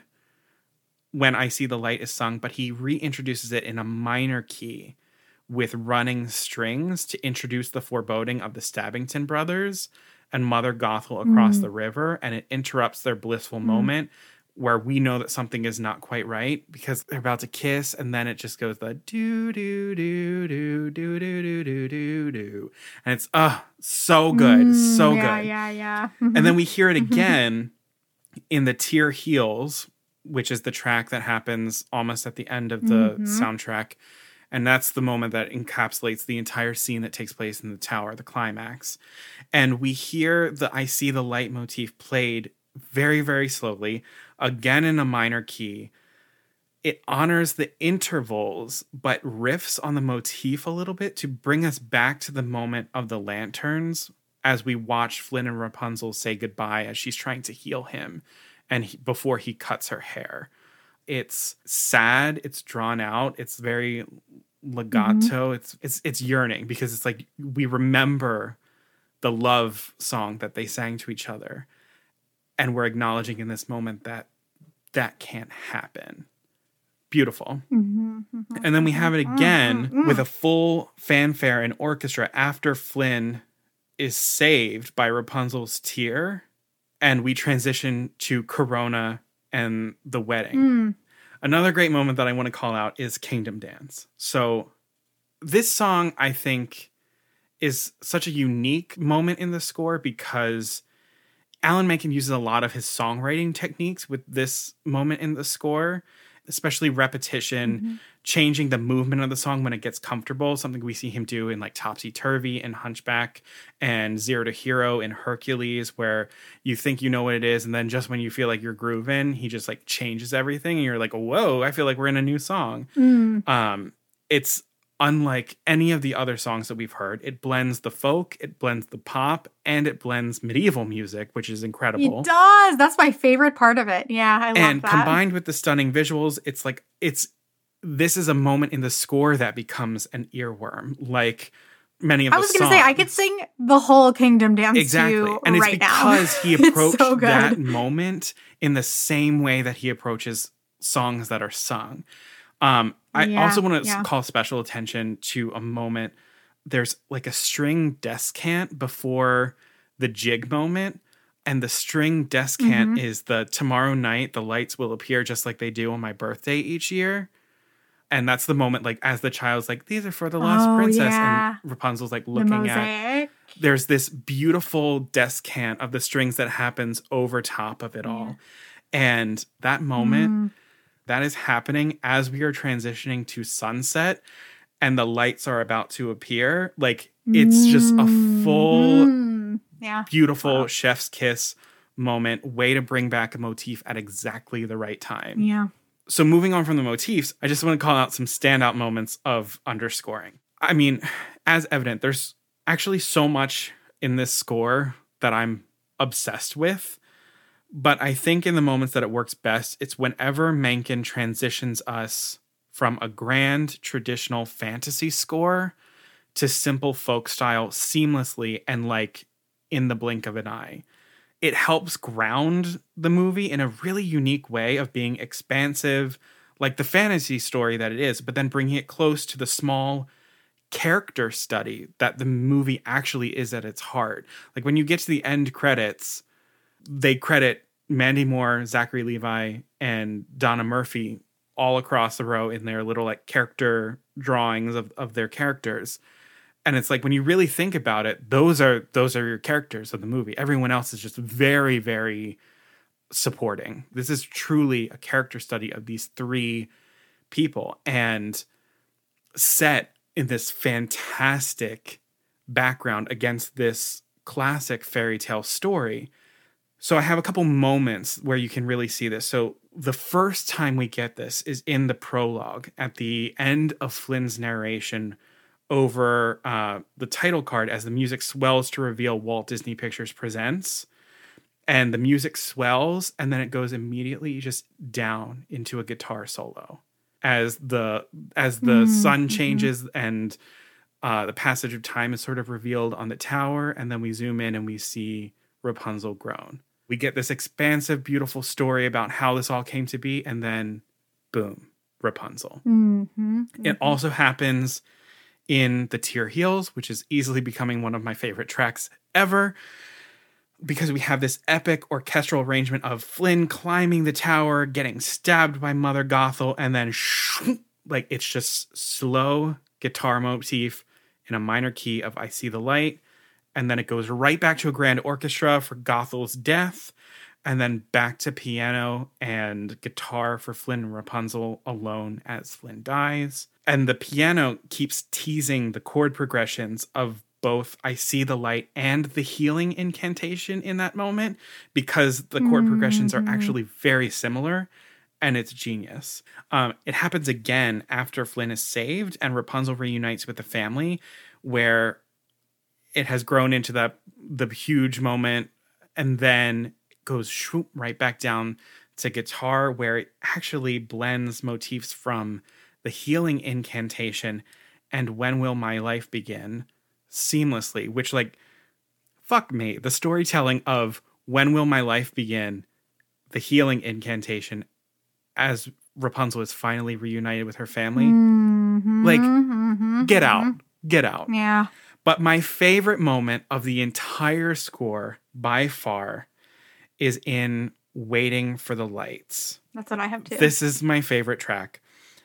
[SPEAKER 1] when I See the Light is sung, but he reintroduces it in a minor key with running strings to introduce the foreboding of the Stabbington brothers and Mother Gothel across the river, and it interrupts their blissful moment where we know that something is not quite right because they're about to kiss, and then it just goes the do do do do do do do do do do, and it's so good, so good.
[SPEAKER 2] Yeah.
[SPEAKER 1] And then we hear it again in the Tear Heals, which is the track that happens almost at the end of the soundtrack. And that's the moment that encapsulates the entire scene that takes place in the tower, the climax. And we hear the I See the Light motif played very, very slowly, again in a minor key. It honors the intervals, but riffs on the motif a little bit to bring us back to the moment of the lanterns as we watch Flynn and Rapunzel say goodbye as she's trying to heal him and before he cuts her hair. It's sad, it's drawn out, it's very legato, it's yearning, because it's like we remember the love song that they sang to each other, and we're acknowledging in this moment that can't happen. Beautiful. And then we have it again with a full fanfare and orchestra after Flynn is saved by Rapunzel's tear, and we transition to Corona and the wedding. Another great moment that I want to call out is Kingdom Dance. So this song, I think, is such a unique moment in the score because Alan Menken uses a lot of his songwriting techniques with this moment in the score, especially repetition, changing the movement of the song when it gets comfortable, something we see him do in like Topsy Turvy and Hunchback and Zero to Hero in Hercules, where you think you know what it is, and then just when you feel like you're grooving, he just like changes everything, and you're like, whoa, I feel like we're in a new song. It's unlike any of the other songs that we've heard. It blends the folk, it blends the pop, and it blends medieval music, which is incredible.
[SPEAKER 2] It does. That's my favorite part of it. Yeah, I love that.
[SPEAKER 1] And combined with the stunning visuals, this is a moment in the score that becomes an earworm, like many of the songs.
[SPEAKER 2] I was going to say, I could sing the whole Kingdom Dance
[SPEAKER 1] exactly.
[SPEAKER 2] to you
[SPEAKER 1] and it's
[SPEAKER 2] right
[SPEAKER 1] because
[SPEAKER 2] now.
[SPEAKER 1] he approached
[SPEAKER 2] so
[SPEAKER 1] that moment in the same way that he approaches songs that are sung. I also want to call special attention to a moment. There's like a string descant before the jig moment. And the string descant is the tomorrow night, the lights will appear just like they do on my birthday each year. And that's the moment, like, as the child's like, these are for the lost princess.
[SPEAKER 2] Yeah.
[SPEAKER 1] And Rapunzel's like looking at. There's this beautiful descant of the strings that happens over top of it all. And that moment, that is happening as we are transitioning to sunset and the lights are about to appear. Like, it's just a full, beautiful chef's kiss moment. Way to bring back a motif at exactly the right time.
[SPEAKER 2] Yeah.
[SPEAKER 1] So moving on from the motifs, I just want to call out some standout moments of underscoring. I mean, as evident, there's actually so much in this score that I'm obsessed with. But I think in the moments that it works best, it's whenever Menken transitions us from a grand traditional fantasy score to simple folk style seamlessly and like in the blink of an eye. It helps ground the movie in a really unique way of being expansive, like the fantasy story that it is, but then bringing it close to the small character study that the movie actually is at its heart. Like when you get to the end credits, they credit Mandy Moore, Zachary Levi, and Donna Murphy all across the row in their little like character drawings of their characters. And it's like, when you really think about it, those are your characters of the movie. Everyone else is just very, very supporting. This is truly a character study of these three people and set in this fantastic background against this classic fairy tale story. So I have a couple moments where you can really see this. So the first time we get this is in the prologue at the end of Flynn's narration over the title card as the music swells to reveal Walt Disney Pictures Presents. And the music swells and then it goes immediately just down into a guitar solo as the sun changes and the passage of time is sort of revealed on the tower. And then we zoom in and we see Rapunzel grown. We get this expansive, beautiful story about how this all came to be. And then boom, Rapunzel. It also happens in The Tear Heals, which is easily becoming one of my favorite tracks ever, because we have this epic orchestral arrangement of Flynn climbing the tower, getting stabbed by Mother Gothel, and then like it's just slow guitar motif in a minor key of I See the Light, and then it goes right back to a grand orchestra for Gothel's death, and then back to piano and guitar for Flynn and Rapunzel alone as Flynn dies. And the piano keeps teasing the chord progressions of both I See the Light and the healing incantation in that moment, because the chord progressions are actually very similar, and it's genius. It happens again after Flynn is saved and Rapunzel reunites with the family, where it has grown into the huge moment, and then it goes swoop right back down to guitar, where it actually blends motifs from the healing incantation and When Will My Life Begin seamlessly, which, like, fuck me, the storytelling of When Will My Life Begin, the healing incantation as Rapunzel is finally reunited with her family. Get out.
[SPEAKER 2] Yeah.
[SPEAKER 1] But my favorite moment of the entire score by far is in Waiting for the Lights.
[SPEAKER 2] That's what I have too.
[SPEAKER 1] This is my favorite track.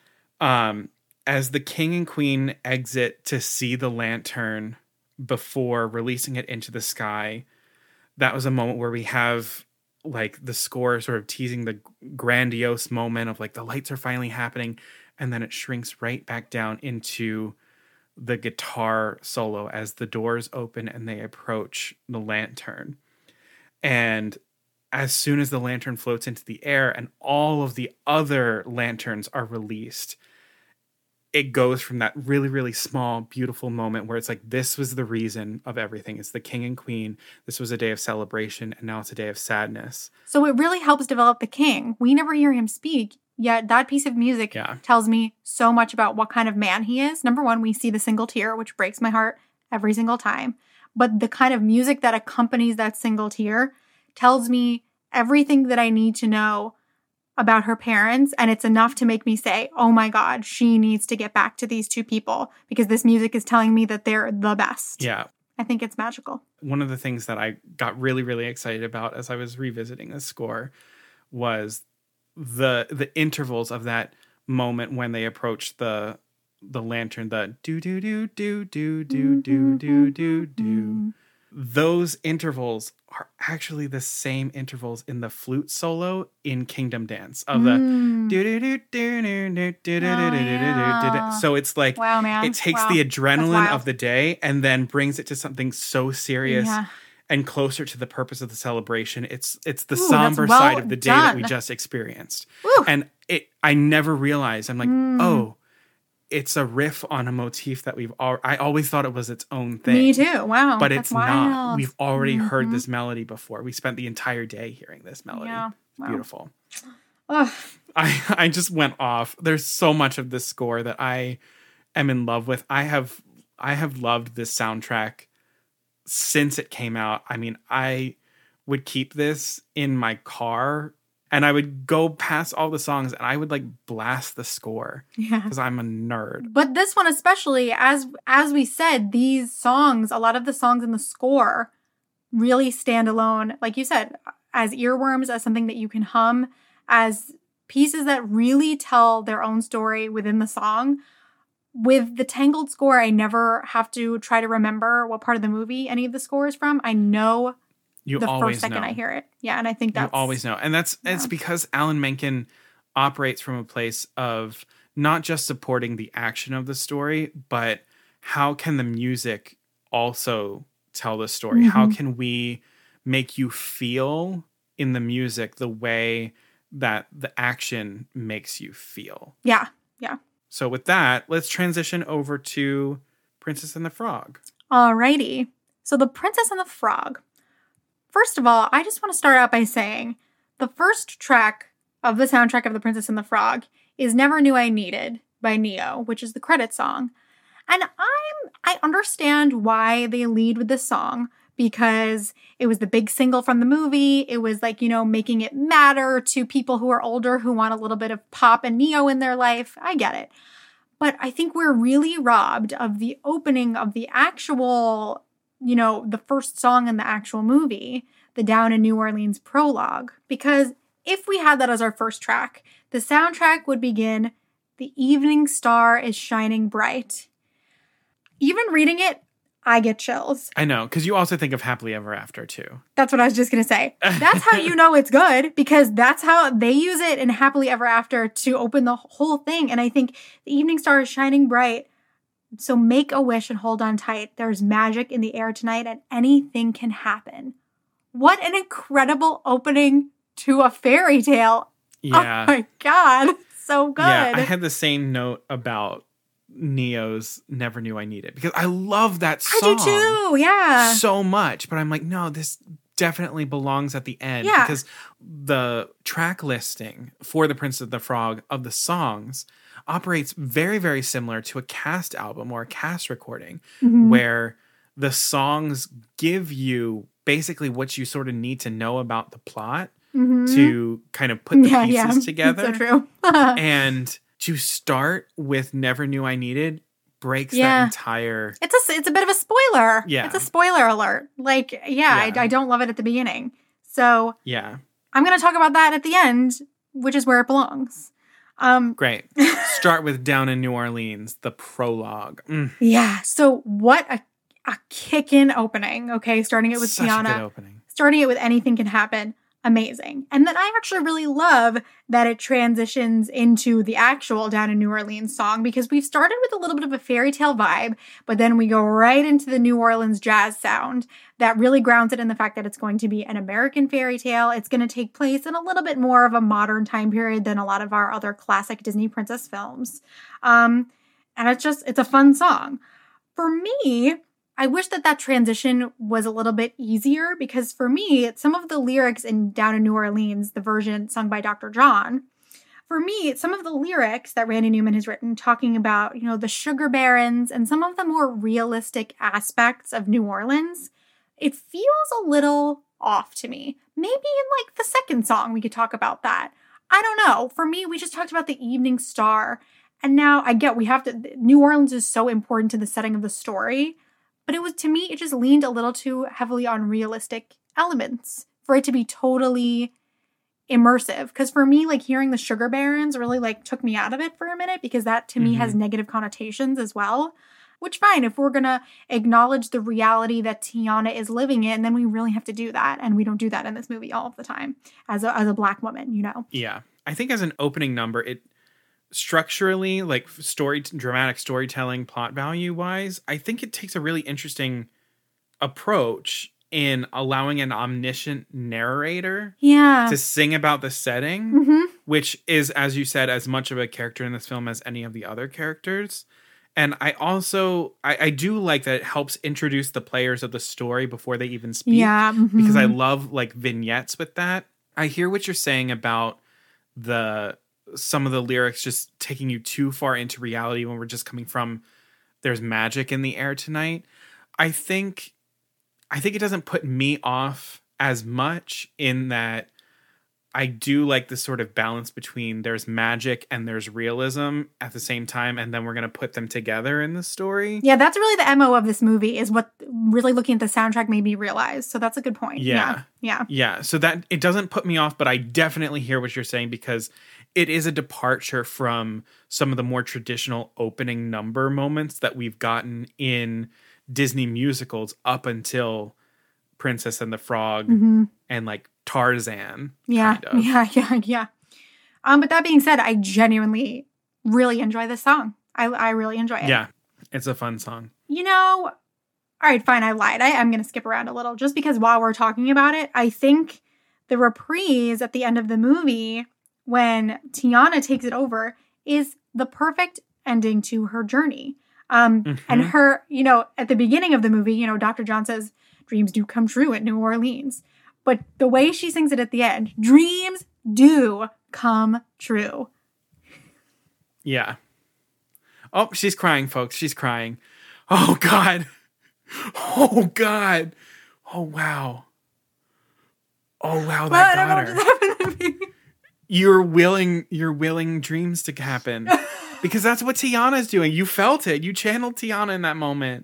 [SPEAKER 1] As the king and queen exit to see the lantern before releasing it into the sky, that was a moment where we have like the score sort of teasing the grandiose moment of like the lights are finally happening, and then it shrinks right back down into the guitar solo as the doors open and they approach the lantern. And as soon as the lantern floats into the air and all of the other lanterns are released, it goes from that really, really small, beautiful moment where it's like, this was the reason of everything. It's the king and queen. This was a day of celebration, and now it's a day of sadness.
[SPEAKER 2] So it really helps develop the king. We never hear him speak, yet that piece of music tells me so much about what kind of man he is. Number one, we see the single tear, which breaks my heart every single time. But the kind of music that accompanies that single tear tells me everything that I need to know about her parents, and it's enough to make me say, oh my God, she needs to get back to these two people because this music is telling me that they're the best.
[SPEAKER 1] Yeah.
[SPEAKER 2] I think it's magical.
[SPEAKER 1] One of the things that I got really, really excited about as I was revisiting this score was the intervals of that moment when they approach the lantern, the do do do do do do do do do do. Those intervals are actually the same intervals in the flute solo in Kingdom Dance of the do do do do do do do. So it's like,
[SPEAKER 2] wow, man.
[SPEAKER 1] It takes the adrenaline of the day and then brings it to something so serious and closer to the purpose of the celebration. It's the somber side of the day that we just experienced. And I never realized. I'm like, oh, it's a riff on a motif that I always thought it was its own thing.
[SPEAKER 2] Me too. Wow.
[SPEAKER 1] But it's not. We've already heard this melody before. We spent the entire day hearing this melody.
[SPEAKER 2] Yeah.
[SPEAKER 1] Wow. Beautiful. I just went off. There's so much of this score that I am in love with. I have loved this soundtrack since it came out. I mean, I would keep this in my car and I would go past all the songs and I would like blast the score because I'm a nerd.
[SPEAKER 2] But this one especially, as we said, these songs, a lot of the songs in the score really stand alone, like you said, as earworms, as something that you can hum, as pieces that really tell their own story within the song. With the Tangled score, I never have to try to remember what part of the movie any of the score is from. I know the first second I hear it. Yeah, and I think that's...
[SPEAKER 1] You always know. And it's because Alan Menken operates from a place of not just supporting the action of the story, but how can the music also tell the story? How can we make you feel in the music the way that the action makes you feel?
[SPEAKER 2] Yeah.
[SPEAKER 1] So with that, let's transition over to Princess and the Frog.
[SPEAKER 2] Alrighty. So The Princess and the Frog. First of all, I just want to start out by saying the first track of the soundtrack of The Princess and the Frog is Never Knew I Needed by Neo, which is the credit song. And I understand why they lead with this song, because it was the big single from the movie. It was like, making it matter to people who are older who want a little bit of pop and Neo in their life. I get it. But I think we're really robbed of the opening of the actual, the first song in the actual movie, the Down in New Orleans prologue. Because if we had that as our first track, the soundtrack would begin, "The evening star is shining bright." Even reading it, I get chills.
[SPEAKER 1] I know, because you also think of Happily Ever After, too.
[SPEAKER 2] That's what I was just going to say. That's how you know it's good, because that's how they use it in Happily Ever After to open the whole thing. And I think the evening star is shining bright, so make a wish and hold on tight. There's magic in the air tonight and anything can happen. What an incredible opening to a fairy tale.
[SPEAKER 1] Yeah.
[SPEAKER 2] Oh my God. So good.
[SPEAKER 1] Yeah, I had the same note about Neo's Never Knew I Needed, because I love that song.
[SPEAKER 2] I do too, yeah.
[SPEAKER 1] So much, but I'm like, no, this definitely belongs at the end, because the track listing for The Princess and the Frog of the songs operates very, very similar to a cast album or a cast recording, where the songs give you basically what you sort of need to know about the plot to kind of put the pieces together.
[SPEAKER 2] So true.
[SPEAKER 1] And to start with Never Knew I Needed breaks that entire...
[SPEAKER 2] It's a bit of a spoiler.
[SPEAKER 1] Yeah.
[SPEAKER 2] It's a spoiler alert. Like, I don't love it at the beginning. So...
[SPEAKER 1] Yeah.
[SPEAKER 2] I'm going to talk about that at the end, which is where it belongs.
[SPEAKER 1] Great. Start with Down in New Orleans, the prologue.
[SPEAKER 2] Yeah. So what a kick-in opening. Okay, starting it with
[SPEAKER 1] Such
[SPEAKER 2] Tiana.
[SPEAKER 1] a good opening.
[SPEAKER 2] Starting it with Anything Can Happen. Amazing. And then I actually really love that it transitions into the actual Down in New Orleans song, because we've started with a little bit of a fairy tale vibe, but then we go right into the New Orleans jazz sound that really grounds it in the fact that it's going to be an American fairy tale. It's going to take place in a little bit more of a modern time period than a lot of our other classic Disney princess films. And it's a fun song. For me, I wish that transition was a little bit easier, because for me, some of the lyrics in Down in New Orleans, the version sung by Dr. John, for me, some of the lyrics that Randy Newman has written talking about, the sugar barons and some of the more realistic aspects of New Orleans, it feels a little off to me. Maybe in like the second song, we could talk about that. I don't know. For me, we just talked about the Evening Star. And now I get New Orleans is so important to the setting of the story. But to me, it just leaned a little too heavily on realistic elements for it to be totally immersive. Because for me, like hearing the sugar barons really like took me out of it for a minute, because that to me has negative connotations as well. Which fine, if we're going to acknowledge the reality that Tiana is living in, then we really have to do that. And we don't do that in this movie all of the time as a Black woman,
[SPEAKER 1] Yeah. I think as an opening number, it structurally, like dramatic storytelling, plot value wise, I think it takes a really interesting approach in allowing an omniscient narrator to sing about the setting, which is, as you said, as much of a character in this film as any of the other characters. And I also, I do like that it helps introduce the players of the story before they even speak.
[SPEAKER 2] Yeah.
[SPEAKER 1] Because I love like vignettes with that. I hear what you're saying about some of the lyrics just taking you too far into reality when we're just coming from there's magic in the air tonight. I think it doesn't put me off as much in that I do like the sort of balance between there's magic and there's realism at the same time, and then we're going to put them together in the story.
[SPEAKER 2] Yeah, that's really the MO of this movie, is what really looking at the soundtrack made me realize. So that's a good point. Yeah.
[SPEAKER 1] So that it doesn't put me off, but I definitely hear what you're saying, because it is a departure from some of the more traditional opening number moments that we've gotten in Disney musicals up until Princess and the Frog and like Tarzan.
[SPEAKER 2] Yeah.
[SPEAKER 1] Kind of.
[SPEAKER 2] Yeah. But that being said, I genuinely really enjoy this song. I really enjoy it.
[SPEAKER 1] Yeah. It's a fun song.
[SPEAKER 2] All right, fine. I lied. I'm going to skip around a little just because while we're talking about it, I think the reprise at the end of the movie when Tiana takes it over is the perfect ending to her journey. And her, at the beginning of the movie, Dr. John says, dreams do come true at New Orleans. But the way she sings it at the end, dreams do come true.
[SPEAKER 1] Yeah. Oh, she's crying, folks. She's crying. Oh, God. Oh, God. Oh, wow. Oh, wow, that got her.
[SPEAKER 2] Happened to me.
[SPEAKER 1] You're willing dreams to happen. Because that's what Tiana's doing. You felt it. You channeled Tiana in that moment.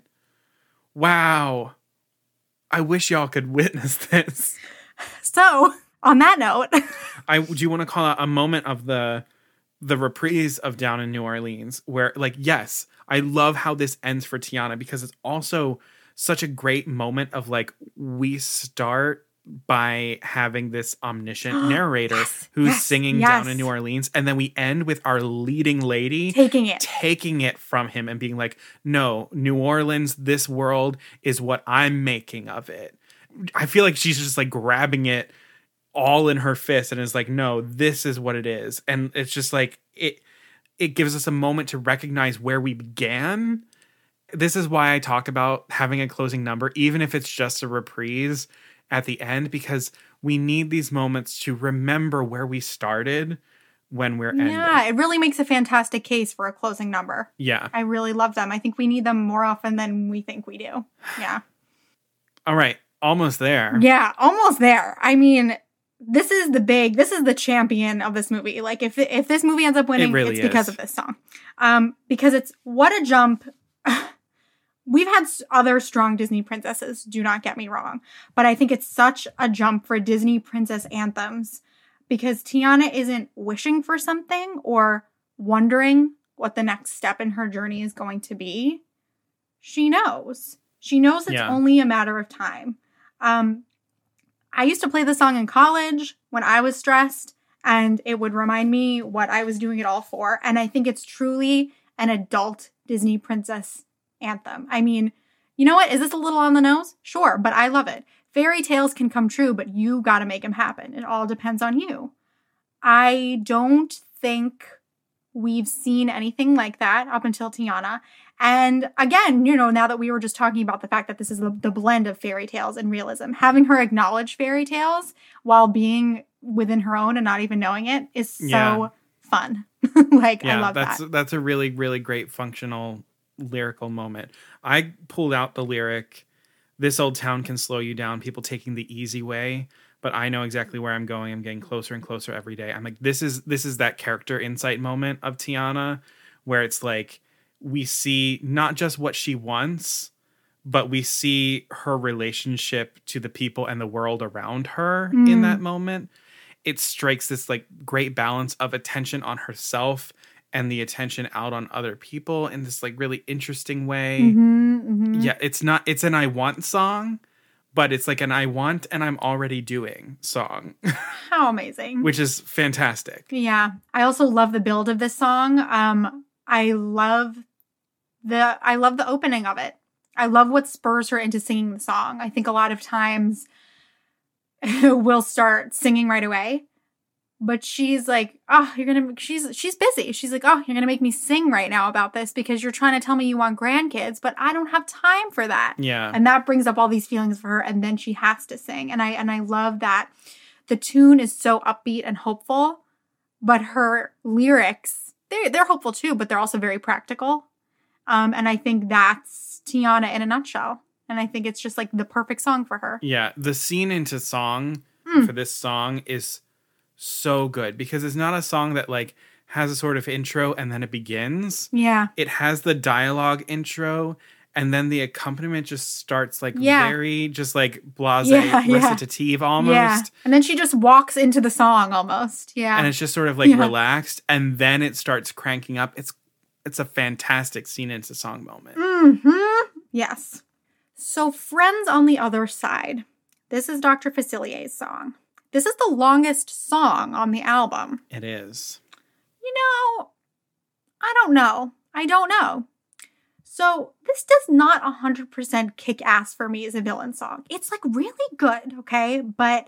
[SPEAKER 1] Wow. I wish y'all could witness this.
[SPEAKER 2] So, on that note,
[SPEAKER 1] do you want to call it a moment of the reprise of Down in New Orleans where, like, yes, I love how this ends for Tiana, because it's also such a great moment of like, we start by having this omniscient narrator who's singing Down in New Orleans, and then we end with our leading lady taking it from him and being like, no, New Orleans, this world is what I'm making of it. I feel like she's just like grabbing it all in her fist and is like, no, this is what it is. And it's just like it gives us a moment to recognize where we began. This is why I talk about having a closing number, even if it's just a reprise at the end, because we need these moments to remember where we started when we're ending.
[SPEAKER 2] Yeah, it really makes a fantastic case for a closing number.
[SPEAKER 1] Yeah.
[SPEAKER 2] I really love them. I think we need them more often than we think we do. Yeah.
[SPEAKER 1] All right. Almost there.
[SPEAKER 2] Yeah, almost there. I mean, this is the champion of this movie. Like, if this movie ends up winning, it's because of this song. Because it's what a jump. we've had other strong Disney princesses, do not get me wrong. But I think it's such a jump for Disney princess anthems because Tiana isn't wishing for something or wondering what the next step in her journey is going to be. She knows. She knows it's only a matter of time. I used to play the song in college when I was stressed, and it would remind me what I was doing it all for. And I think it's truly an adult Disney princess anthem. I mean, you know what? Is this a little on the nose? Sure, but I love it. Fairy tales can come true, but you got to make them happen. It all depends on you. I don't think we've seen anything like that up until Tiana. And again, you know, now that we were just talking about the fact that this is the blend of fairy tales and realism, having her acknowledge fairy tales while being within her own and not even knowing it is so fun. I love that.
[SPEAKER 1] That's a really, really great functional lyrical moment. I pulled out the lyric, "This old town can slow you down, people taking the easy way, but I know exactly where I'm going. I'm getting closer and closer every day." I'm like, this is that character insight moment of Tiana where it's like, we see not just what she wants, but we see her relationship to the people and the world around her in that moment. It strikes this like great balance of attention on herself and the attention out on other people in this like really interesting way. Yeah, it's an I want song, but it's like an I want and I'm already doing song.
[SPEAKER 2] How amazing.
[SPEAKER 1] Which is fantastic.
[SPEAKER 2] Yeah. I also love the build of this song. I love the opening of it. I love what spurs her into singing the song. I think a lot of times we'll start singing right away, but she's like, "Oh, she's busy." She's like, "Oh, you're going to make me sing right now about this because you're trying to tell me you want grandkids, but I don't have time for that."
[SPEAKER 1] Yeah.
[SPEAKER 2] And that brings up all these feelings for her, and then she has to sing. And I love that the tune is so upbeat and hopeful, but her lyrics, they're hopeful too, but they're also very practical. And I think that's Tiana in a nutshell. And I think it's just like the perfect song for her.
[SPEAKER 1] Yeah. The scene into song for this song is so good because it's not a song that like has a sort of intro and then it begins.
[SPEAKER 2] Yeah.
[SPEAKER 1] It has the dialogue intro and then the accompaniment just starts like very just like blasé, recitative almost.
[SPEAKER 2] Yeah. And then she just walks into the song almost. Yeah.
[SPEAKER 1] And it's just sort of like relaxed and then it starts cranking up. It's a fantastic scene into song moment.
[SPEAKER 2] Yes. So Friends on the Other Side. This is Dr. Facilier's song. This is the longest song on the album.
[SPEAKER 1] It is.
[SPEAKER 2] You know, I don't know. So this does not 100% kick ass for me as a villain song. It's like really good, okay? But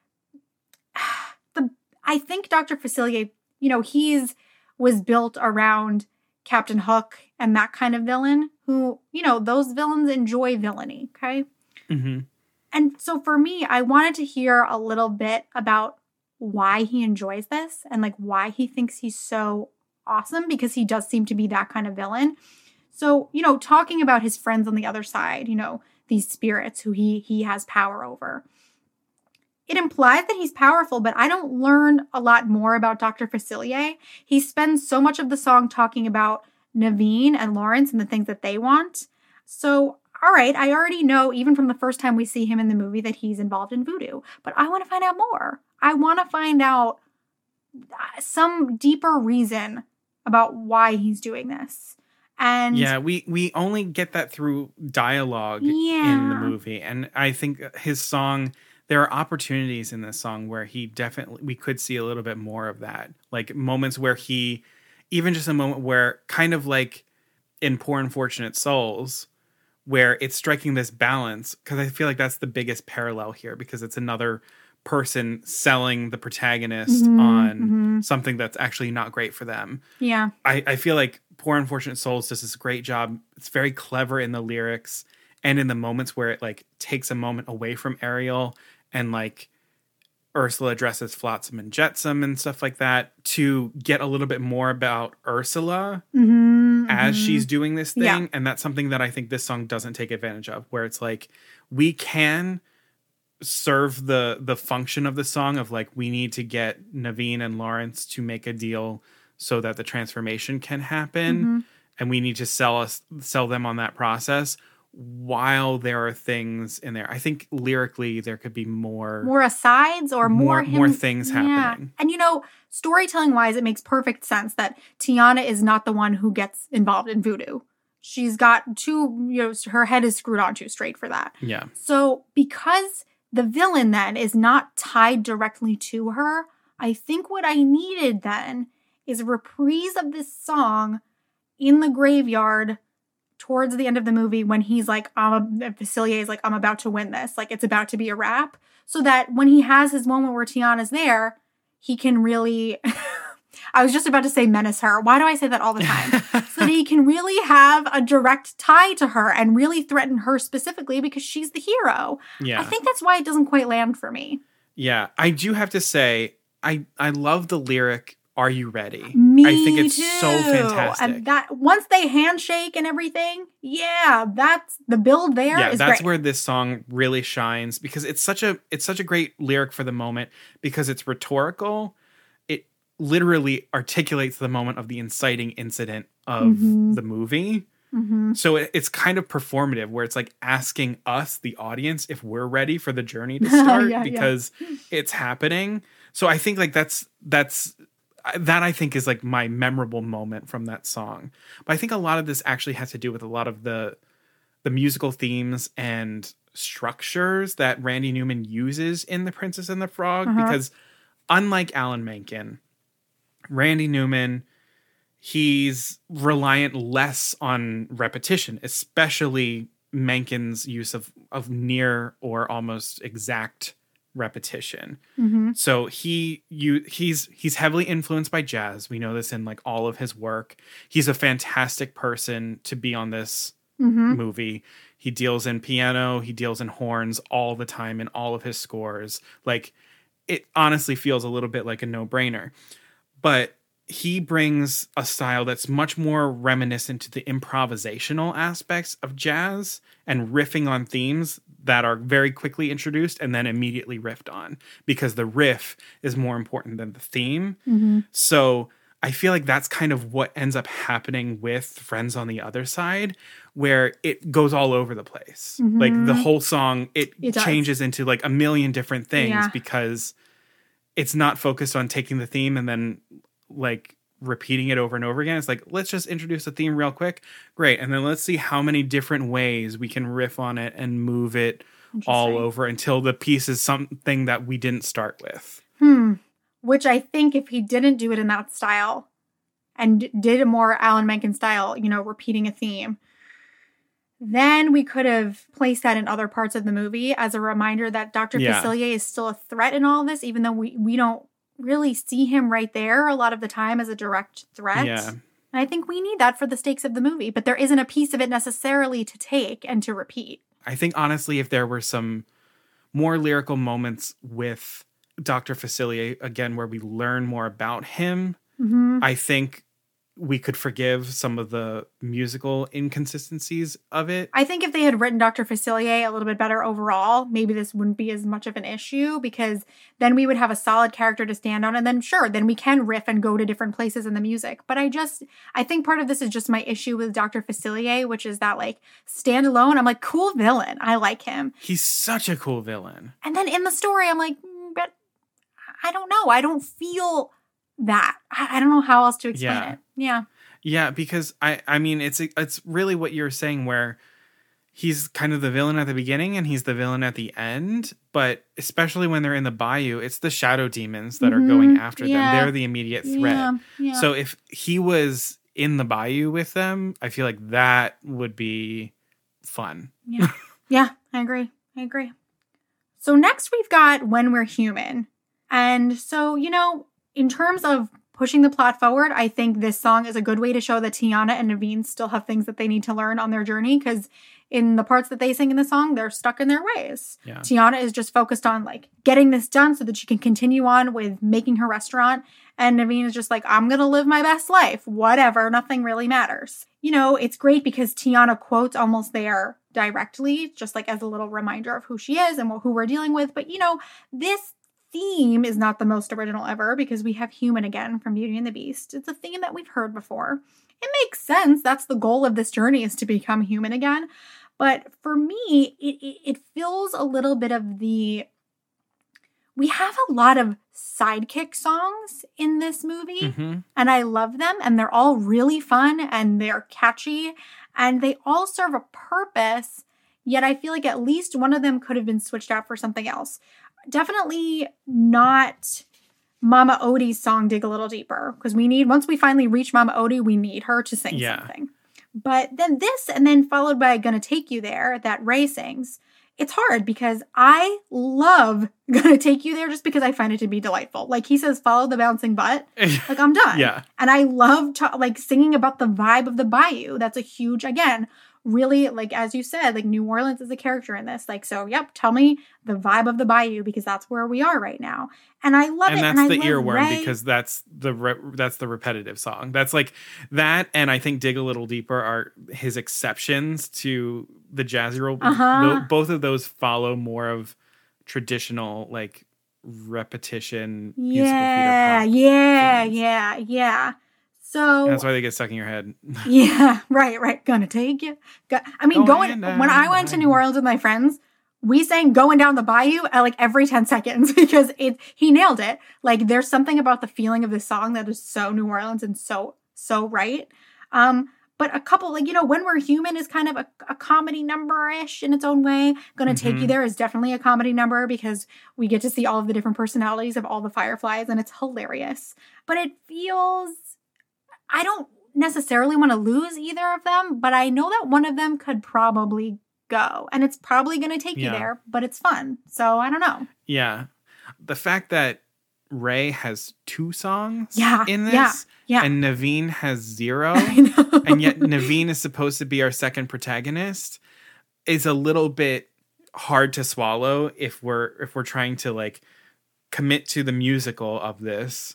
[SPEAKER 2] I think Dr. Facilier, you know, was built around Captain Hook and that kind of villain who, you know, those villains enjoy villainy, okay? And so for me, I wanted to hear a little bit about why he enjoys this and like why he thinks he's so awesome because he does seem to be that kind of villain. So, you know, talking about his friends on the other side, you know, these spirits who he has power over. It implies that he's powerful, but I don't learn a lot more about Dr. Facilier. He spends so much of the song talking about Naveen and Lawrence and the things that they want. So, all right, I already know, even from the first time we see him in the movie, that he's involved in voodoo. But I want to find out more. I want to find out some deeper reason about why he's doing this. And
[SPEAKER 1] yeah, we only get that through dialogue in the movie. And I think his song, there are opportunities in this song where we could see a little bit more of that. Like moments where even just a moment where kind of like in Poor Unfortunate Souls, where it's striking this balance. Cause I feel like that's the biggest parallel here because it's another person selling the protagonist on something that's actually not great for them.
[SPEAKER 2] Yeah.
[SPEAKER 1] I feel like Poor Unfortunate Souls does this great job. It's very clever in the lyrics and in the moments where it like takes a moment away from Ariel and like Ursula addresses Flotsam and Jetsam and stuff like that to get a little bit more about Ursula as she's doing this thing. Yeah. And that's something that I think this song doesn't take advantage of, where it's like, we can serve the function of the song of like, we need to get Naveen and Lawrence to make a deal so that the transformation can happen. and we need to sell them on that process, while there are things in there. I think lyrically there could be more
[SPEAKER 2] asides or more
[SPEAKER 1] things happening.
[SPEAKER 2] And storytelling wise, it makes perfect sense that Tiana is not the one who gets involved in voodoo. She's got her head is screwed on too straight for that.
[SPEAKER 1] Yeah.
[SPEAKER 2] So because the villain then is not tied directly to her, I think what I needed then is a reprise of this song in the graveyard towards the end of the movie when he's like, Facilier is like, I'm about to win this. Like, it's about to be a wrap. So that when he has his moment where Tiana's there, he can really... I was just about to say menace her. Why do I say that all the time? So that he can really have a direct tie to her and really threaten her specifically because she's the hero.
[SPEAKER 1] Yeah.
[SPEAKER 2] I think that's why it doesn't quite land for me.
[SPEAKER 1] Yeah. I do have to say, I love the lyric, "Are you ready?"
[SPEAKER 2] Me
[SPEAKER 1] I think it's
[SPEAKER 2] too.
[SPEAKER 1] so fantastic.
[SPEAKER 2] And that once they handshake and everything, that's the build there.
[SPEAKER 1] Yeah,
[SPEAKER 2] is
[SPEAKER 1] that's
[SPEAKER 2] great.
[SPEAKER 1] where this song really shines because it's such a great lyric for the moment because it's rhetorical. It literally articulates the moment of the inciting incident of the movie. Mm-hmm. So it's kind of performative where it's like asking us, the audience, if we're ready for the journey to start because it's happening. So I think like that I think is like my memorable moment from that song. But I think a lot of this actually has to do with a lot of the musical themes and structures that Randy Newman uses in The Princess and the Frog. Because unlike Alan Menken, Randy Newman, he's reliant less on repetition, especially Menken's use of near or almost exact repetition. So he's heavily influenced by jazz. We know this in like all of his work. He's a fantastic person to be on this movie. He deals in piano, he deals in horns all the time in all of his scores. Like, it honestly feels a little bit like a no-brainer. But he brings a style that's much more reminiscent to the improvisational aspects of jazz and riffing on themes that are very quickly introduced and then immediately riffed on because the riff is more important than the theme. So I feel like that's kind of what ends up happening with Friends on the Other Side, where it goes all over the place. Like the whole song, it changes into like a million different things because it's not focused on taking the theme and then like repeating it over and over again. It's like, let's just introduce a theme real quick. Great. And then let's see how many different ways we can riff on it and move it all over until the piece is something that we didn't start with.
[SPEAKER 2] Which I think if he didn't do it in that style and did a more Alan Menken style, repeating a theme, then we could have placed that in other parts of the movie as a reminder that Dr. Facilier is still a threat in all of this, even though we don't really see him right there a lot of the time as a direct threat.
[SPEAKER 1] Yeah.
[SPEAKER 2] And I think we need that for the stakes of the movie, but there isn't a piece of it necessarily to take and to repeat.
[SPEAKER 1] I think honestly, if there were some more lyrical moments with Dr. Facilier, again, where we learn more about him, I think we could forgive some of the musical inconsistencies of it.
[SPEAKER 2] I think if they had written Dr. Facilier a little bit better overall, maybe this wouldn't be as much of an issue because then we would have a solid character to stand on. And then then we can riff and go to different places in the music. But I think part of this is just my issue with Dr. Facilier, which is that like standalone, I'm like, cool villain. I like him.
[SPEAKER 1] He's such a cool villain.
[SPEAKER 2] And then in the story, I'm like, but I don't know. I don't feel that. I don't know how else to explain it. Yeah.
[SPEAKER 1] Yeah, because I mean, it's really what you're saying where he's kind of the villain at the beginning and he's the villain at the end. But especially when they're in the bayou, it's the shadow demons that are going after them. They're the immediate threat.
[SPEAKER 2] Yeah.
[SPEAKER 1] So if he was in the bayou with them, I feel like that would be fun.
[SPEAKER 2] Yeah. Yeah, I agree. So next we've got When We're Human. And so, in terms of pushing the plot forward, I think this song is a good way to show that Tiana and Naveen still have things that they need to learn on their journey because in the parts that they sing in the song, they're stuck in their ways.
[SPEAKER 1] Yeah.
[SPEAKER 2] Tiana is just focused on like getting this done so that she can continue on with making her restaurant. And Naveen is just like, I'm going to live my best life. Whatever. Nothing really matters. It's great because Tiana quotes almost there directly, just like as a little reminder of who she is and who we're dealing with. But, this theme is not the most original ever because we have Human again from Beauty and the Beast. It's a theme that we've heard before. it makes sense. That's the goal of this journey, is to become human again. But for me, it feels a little bit of we have a lot of sidekick songs in this movie, and I love them, and they're all really fun, and they're catchy, and they all serve a purpose, yet I feel like at least one of them could have been switched out for something else. Definitely not Mama Odie's song, Dig a Little Deeper, because once we finally reach Mama Odie, we need her to sing something. But then this, and then followed by Gonna Take You There, that Ray sings. It's hard because I love Gonna Take You There just because I find it to be delightful. Like he says, follow the bouncing butt. Like I'm done.
[SPEAKER 1] Yeah.
[SPEAKER 2] And I love singing about the vibe of the bayou. That's a huge, again, really, like as you said, like New Orleans is a character in this. Like, so, yep, tell me the vibe of the bayou because that's where we are right now. And I love it.
[SPEAKER 1] And that's the earworm because that's the repetitive song. That's like that. And I think Dig a Little Deeper are his exceptions to the jazzy role. Both of those follow more of traditional, like repetition.
[SPEAKER 2] Yeah. So
[SPEAKER 1] that's why they get stuck in your head.
[SPEAKER 2] Yeah, right. Gonna take you. When I went to New Orleans with my friends, we sang Going Down the Bayou at like every 10 seconds because he nailed it. Like there's something about the feeling of this song that is so New Orleans and so right. But a couple, like, When We're Human is kind of a comedy number-ish in its own way. Gonna Take You There is definitely a comedy number because we get to see all of the different personalities of all the Fireflies and it's hilarious. But it feels... I don't necessarily want to lose either of them, but I know that one of them could probably go. And it's probably going to take you there, but it's fun. So I don't know.
[SPEAKER 1] Yeah. The fact that Ray has 2 songs in this and Naveen has 0, and yet Naveen is supposed to be our second protagonist is a little bit hard to swallow if we're trying to like commit to the musical of this.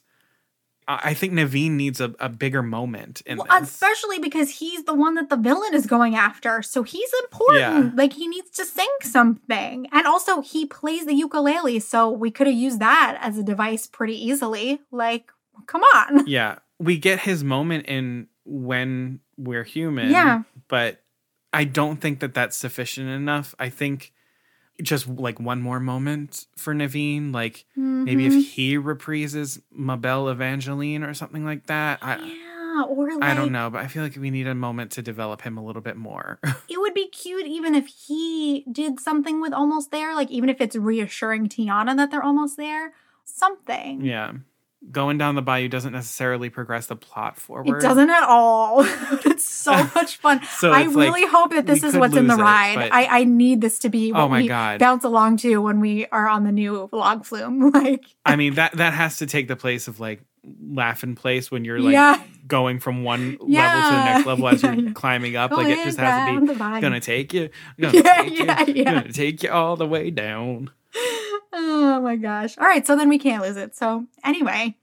[SPEAKER 1] I think Naveen needs a bigger moment in this.
[SPEAKER 2] Especially because he's the one that the villain is going after. So he's important. Yeah. Like, he needs to sing something. And also, he plays the ukulele, so we could have used that as a device pretty easily. Like, come on.
[SPEAKER 1] Yeah. We get his moment in When We're Human.
[SPEAKER 2] Yeah.
[SPEAKER 1] But I don't think that that's sufficient enough. I think... just like one more moment for Naveen, like maybe if he reprises Ma Belle Evangeline or something like that.
[SPEAKER 2] Or like,
[SPEAKER 1] I don't know, but I feel like we need a moment to develop him a little bit more.
[SPEAKER 2] It would be cute even if he did something with Almost There, like even if it's reassuring Tiana that they're almost there, something.
[SPEAKER 1] Yeah. Going Down the Bayou doesn't necessarily progress the plot forward.
[SPEAKER 2] It doesn't at all. It's so much fun.
[SPEAKER 1] So
[SPEAKER 2] I really hope that this is what's in the ride. I need this to be what we bounce along to when we are on the new vlog flume. Like,
[SPEAKER 1] I mean, that has to take the place of like Laugh in Place when you're like going from one level to the next level as you're climbing up. Like it just has to be gonna take you. Gonna take you all the way down.
[SPEAKER 2] Oh my gosh. All right, so then we can't lose it. So anyway,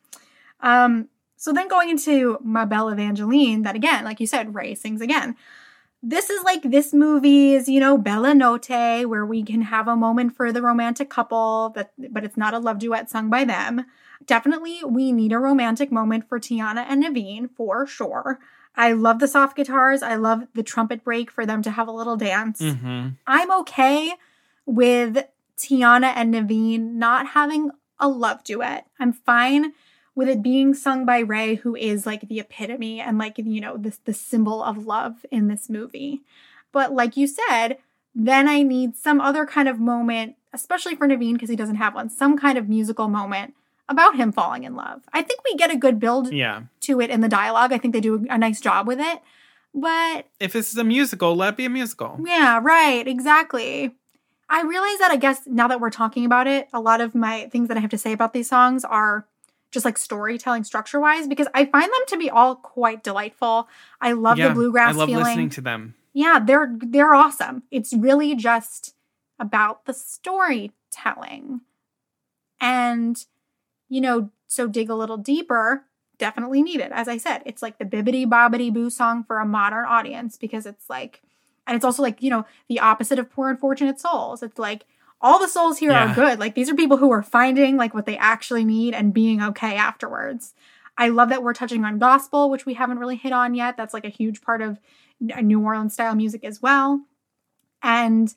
[SPEAKER 2] so then going into Ma Belle Evangeline, that again, like you said, Ray sings again. This is like this movie's, Bella Notte, where we can have a moment for the romantic couple, but it's not a love duet sung by them. Definitely, we need a romantic moment for Tiana and Naveen, for sure. I love the soft guitars. I love the trumpet break for them to have a little dance. I'm okay with Tiana and Naveen not having a love duet. I'm fine with it being sung by Ray, who is like the epitome and like, the symbol of love in this movie. But like you said, then I need some other kind of moment, especially for Naveen because he doesn't have one, some kind of musical moment about him falling in love. I think we get a good build to it in the dialogue. I think they do a nice job with it. But
[SPEAKER 1] if this is a musical, let it be a musical.
[SPEAKER 2] Yeah, right. Exactly. I realize that I guess now that we're talking about it, a lot of my things that I have to say about these songs are just like storytelling structure-wise because I find them to be all quite delightful. I love the bluegrass feeling.
[SPEAKER 1] I love listening to them.
[SPEAKER 2] Yeah, they're awesome. It's really just about the storytelling. And, so Dig a Little Deeper, definitely needed. As I said, it's like the bibbity bobbity boo song for a modern audience because it's like... And it's also like, the opposite of Poor Unfortunate Souls. It's like all the souls here are good. Like these are people who are finding like what they actually need and being okay afterwards. I love that we're touching on gospel, which we haven't really hit on yet. That's like a huge part of New Orleans style music as well. And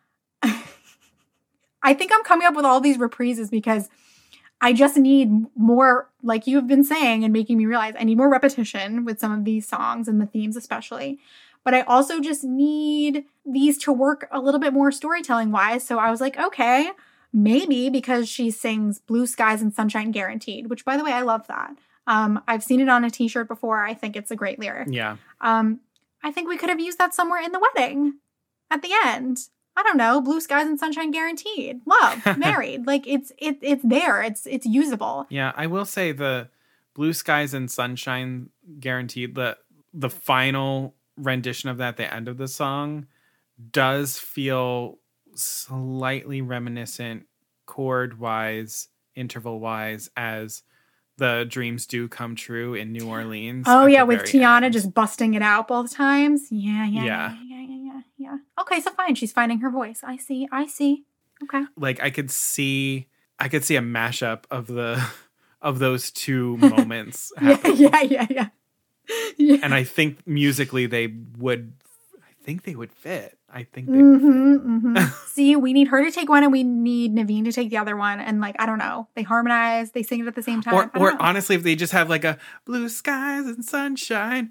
[SPEAKER 2] I think I'm coming up with all these reprises because I just need more, like you've been saying and making me realize, I need more repetition with some of these songs and the themes especially. But I also just need these to work a little bit more storytelling wise. So I was like, okay, maybe because she sings Blue Skies and Sunshine Guaranteed, which by the way, I love that. I've seen it on a t-shirt before. I think it's a great lyric.
[SPEAKER 1] Yeah.
[SPEAKER 2] I think we could have used that somewhere in the wedding at the end. I don't know, Blue Skies and Sunshine Guaranteed. Love, married. Like it's there. It's usable.
[SPEAKER 1] Yeah, I will say the Blue Skies and Sunshine Guaranteed, the final rendition of that at the end of the song does feel slightly reminiscent chord-wise, interval-wise, as the Dreams Do Come True in New Orleans.
[SPEAKER 2] Oh yeah, with Tiana just busting it out both times. Yeah. Okay, so fine. She's finding her voice. I see. Okay.
[SPEAKER 1] Like I could see a mashup of those two moments happen.
[SPEAKER 2] Yeah.
[SPEAKER 1] And I think musically they would fit. I think they would fit.
[SPEAKER 2] See, we need her to take one and we need Naveen to take the other one. And like, I don't know. They harmonize. They sing it at the same time.
[SPEAKER 1] Or honestly, if they just have like a blue skies and sunshine,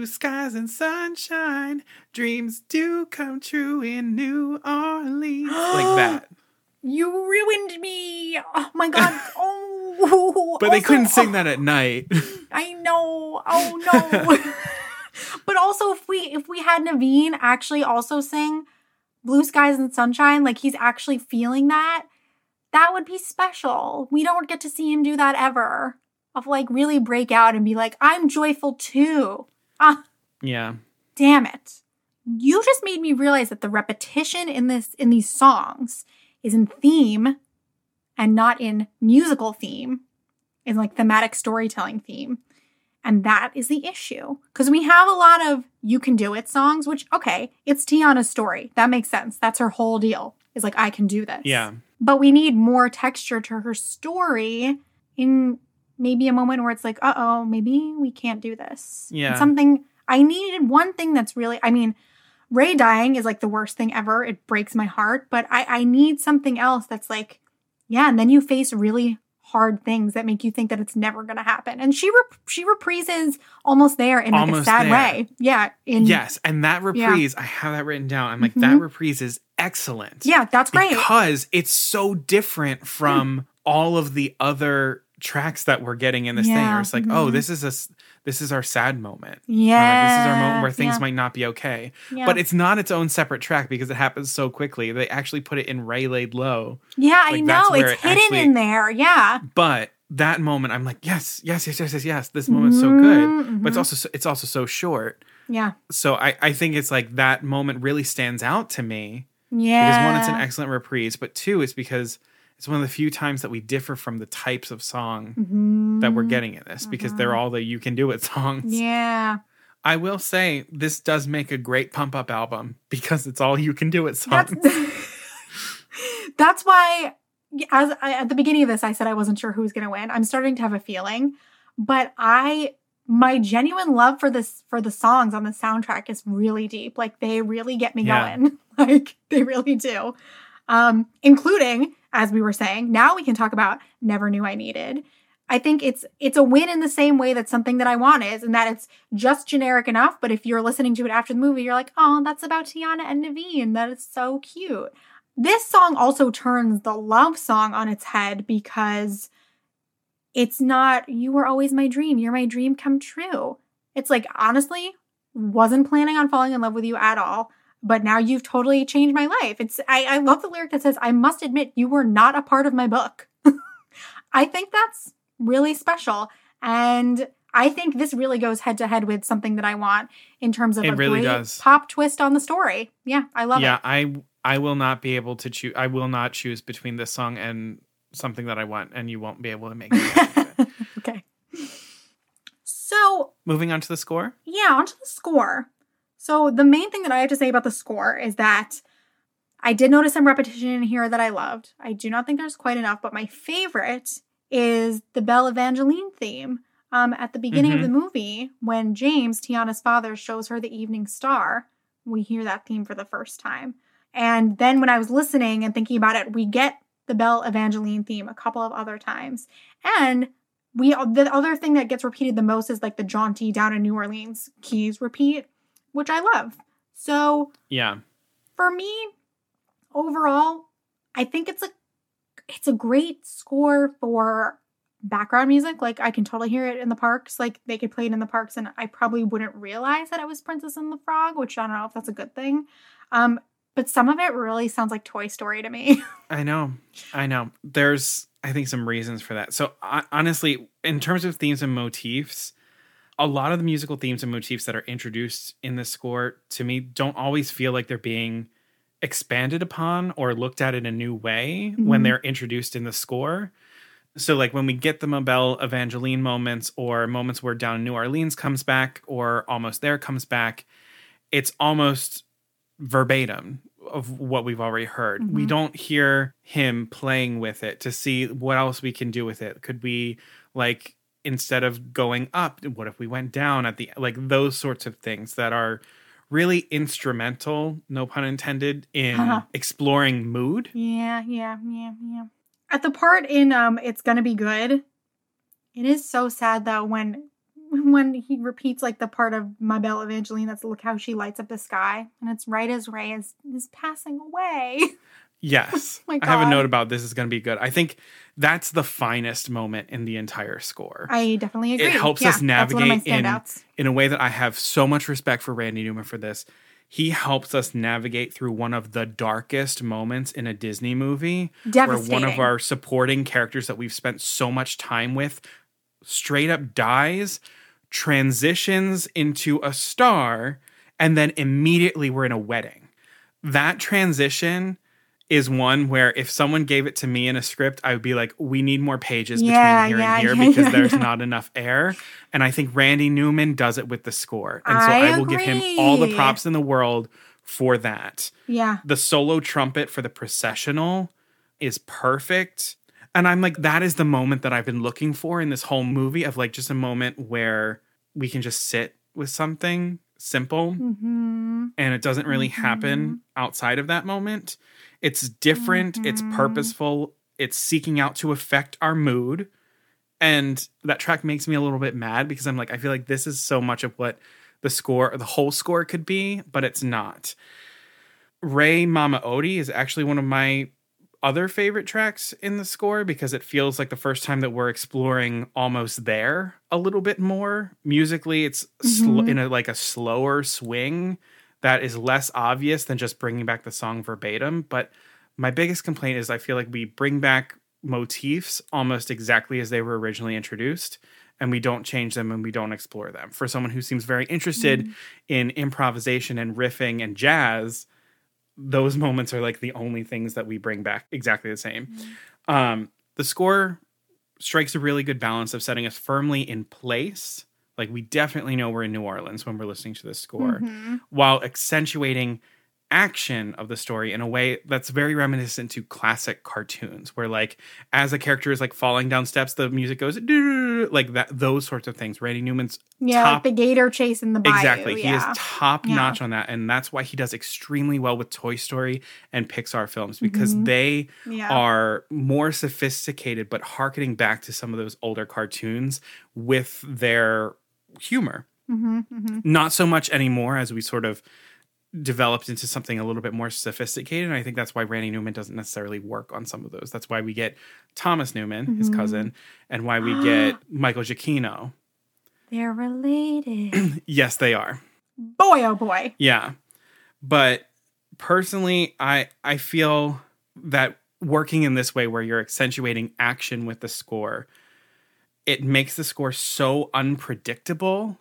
[SPEAKER 1] dreams do come true in New Orleans. Like that.
[SPEAKER 2] You ruined me. Oh my God. Oh.
[SPEAKER 1] But they couldn't sing that at night.
[SPEAKER 2] I know. Oh no. But also if we had Naveen actually also sing Blue Skies and Sunshine, like he's actually feeling that would be special. We don't get to see him do that ever. Of like really break out and be like, I'm joyful too.
[SPEAKER 1] Yeah.
[SPEAKER 2] Damn it. You just made me realize that the repetition in these songs is in theme and not in musical theme, in like thematic storytelling theme. And that is the issue. Because we have a lot of You Can Do It songs, which, okay, it's Tiana's story. That makes sense. That's her whole deal. Is like, I can do this.
[SPEAKER 1] Yeah.
[SPEAKER 2] But we need more texture to her story in maybe a moment where it's like, uh-oh, maybe we can't do this.
[SPEAKER 1] Yeah.
[SPEAKER 2] And I needed one thing that's really, I mean, Ray dying is like the worst thing ever. It breaks my heart. But I need something else that's like, yeah, and then you face really hard things that make you think that it's never going to happen. And she reprises almost there in like a sad way. Yeah.
[SPEAKER 1] Yes. And that reprise, I have that written down. I'm like, that reprise is excellent.
[SPEAKER 2] Yeah, that's great.
[SPEAKER 1] Because it's so different from all of the other tracks that we're getting in this thing. Or it's like, oh, this is our sad moment.
[SPEAKER 2] Yeah.
[SPEAKER 1] This is our moment where things might not be okay. Yeah. But it's not its own separate track because it happens so quickly. They actually put it in Ray Laid Low.
[SPEAKER 2] Yeah, like, I know. It's hidden in there. Yeah.
[SPEAKER 1] But that moment, I'm like, yes. This moment's so good. But it's also so short.
[SPEAKER 2] Yeah.
[SPEAKER 1] So I think it's like that moment really stands out to me.
[SPEAKER 2] Yeah.
[SPEAKER 1] Because one, it's an excellent reprise. But two, it's because it's one of the few times that we differ from the types of song that we're getting in this because they're all the You Can Do It songs.
[SPEAKER 2] Yeah.
[SPEAKER 1] I will say this does make a great pump up album because it's all You Can Do It songs.
[SPEAKER 2] That's why at the beginning of this, I said I wasn't sure who was going to win. I'm starting to have a feeling, but my genuine love for the songs on the soundtrack is really deep. Like they really get me going. Like they really do. Including, as we were saying, now we can talk about Never Knew I Needed. I think it's a win in the same way that Something That I Want is, and that it's just generic enough, but if you're listening to it after the movie, you're like, oh, that's about Tiana and Naveen. That is so cute. This song also turns the love song on its head because it's not, you were always my dream. You're my dream come true. It's like, honestly, wasn't planning on falling in love with you at all. But now you've totally changed my life. I love the lyric that says, I must admit you were not a part of my book. I think that's really special. And I think this really goes head to head with Something That I Want in terms of a great pop twist on the story. Yeah, I love it.
[SPEAKER 1] Yeah, I will not be able to choose. I will not choose between this song and Something That I Want, and you won't be able to make it.
[SPEAKER 2] Okay. So.
[SPEAKER 1] Moving on to the score?
[SPEAKER 2] Yeah, on to the score. So the main thing that I have to say about the score is that I did notice some repetition in here that I loved. I do not think there's quite enough, but my favorite is the Belle Evangeline theme. At the beginning of the movie, when James, Tiana's father, shows her the evening star, we hear that theme for the first time. And then when I was listening and thinking about it, we get the Belle Evangeline theme a couple of other times. And the other thing that gets repeated the most is like the jaunty down in New Orleans keys repeat, which I love. So
[SPEAKER 1] yeah,
[SPEAKER 2] for me, overall, I think it's a great score for background music. Like, I can totally hear it in the parks. Like, they could play it in the parks and I probably wouldn't realize that it was Princess and the Frog, which I don't know if that's a good thing. But some of it really sounds like Toy Story to me.
[SPEAKER 1] I know. There's, I think, some reasons for that. So honestly, in terms of themes and motifs, a lot of the musical themes and motifs that are introduced in the score, to me, don't always feel like they're being expanded upon or looked at in a new way when they're introduced in the score. So like when we get the Belle Evangeline moments or moments where Down in New Orleans comes back or Almost There comes back, it's almost verbatim of what we've already heard. We don't hear him playing with it to see what else we can do with it. Could we, like, instead of going up, what if we went down at the, like, those sorts of things that are really instrumental, no pun intended, in exploring mood.
[SPEAKER 2] Yeah. At the part in It's Gonna Be Good, it is so sad though when he repeats like the part of My Belle Evangeline, that's look how she lights up the sky, and it's right as Ray is passing away.
[SPEAKER 1] Yes.
[SPEAKER 2] Oh my
[SPEAKER 1] I have a
[SPEAKER 2] God.
[SPEAKER 1] note about This Is Gonna Be Good. I think that's the finest moment in the entire score.
[SPEAKER 2] I definitely agree.
[SPEAKER 1] It helps
[SPEAKER 2] Yeah,
[SPEAKER 1] us navigate
[SPEAKER 2] that's one of my standouts.
[SPEAKER 1] in a way that I have so much respect for Randy Newman for this. He helps us navigate through one of the darkest moments in a Disney movie.
[SPEAKER 2] Devastating.
[SPEAKER 1] Where one of our supporting characters that we've spent so much time with straight up dies, transitions into a star, and then immediately we're in a wedding. That transition is one where if someone gave it to me in a script, I would be like, we need more pages between here and here because there's not enough air. And I think Randy Newman does it with the score. And so I will give him all the props in the world for that.
[SPEAKER 2] Yeah.
[SPEAKER 1] The solo trumpet for the processional is perfect. And I'm like, that is the moment that I've been looking for in this whole movie, of like just a moment where we can just sit with something simple and it doesn't really happen outside of that moment. It's different. It's purposeful. It's seeking out to affect our mood. And that track makes me a little bit mad because I'm like, I feel like this is so much of what the score, or the whole score could be, but it's not. Ray Mama Odie is actually one of my other favorite tracks in the score because it feels like the first time that we're exploring Almost There a little bit more. Musically, it's in a slower swing that is less obvious than just bringing back the song verbatim. But my biggest complaint is I feel like we bring back motifs almost exactly as they were originally introduced, and we don't change them and we don't explore them. For someone who seems very interested in improvisation and riffing and jazz, those moments are like the only things that we bring back exactly the same. The score strikes a really good balance of setting us firmly in place. Like, we definitely know we're in New Orleans when we're listening to this score, while accentuating action of the story in a way that's very reminiscent to classic cartoons, where like as a character is like falling down steps, the music goes like that. Those sorts of things. Randy Newman's
[SPEAKER 2] like the gator chase in the bayou.
[SPEAKER 1] Exactly. He is top notch on that, and that's why he does extremely well with Toy Story and Pixar films, because they are more sophisticated, but harkening back to some of those older cartoons with their humor. Not so much anymore as we sort of developed into something a little bit more sophisticated. And I think that's why Randy Newman doesn't necessarily work on some of those. That's why we get Thomas Newman, his cousin, and why we get Michael Giacchino.
[SPEAKER 2] They're related.
[SPEAKER 1] Yes, they are.
[SPEAKER 2] Boy, oh boy.
[SPEAKER 1] Yeah. But personally, I feel that working in this way where you're accentuating action with the score, it makes the score so unpredictable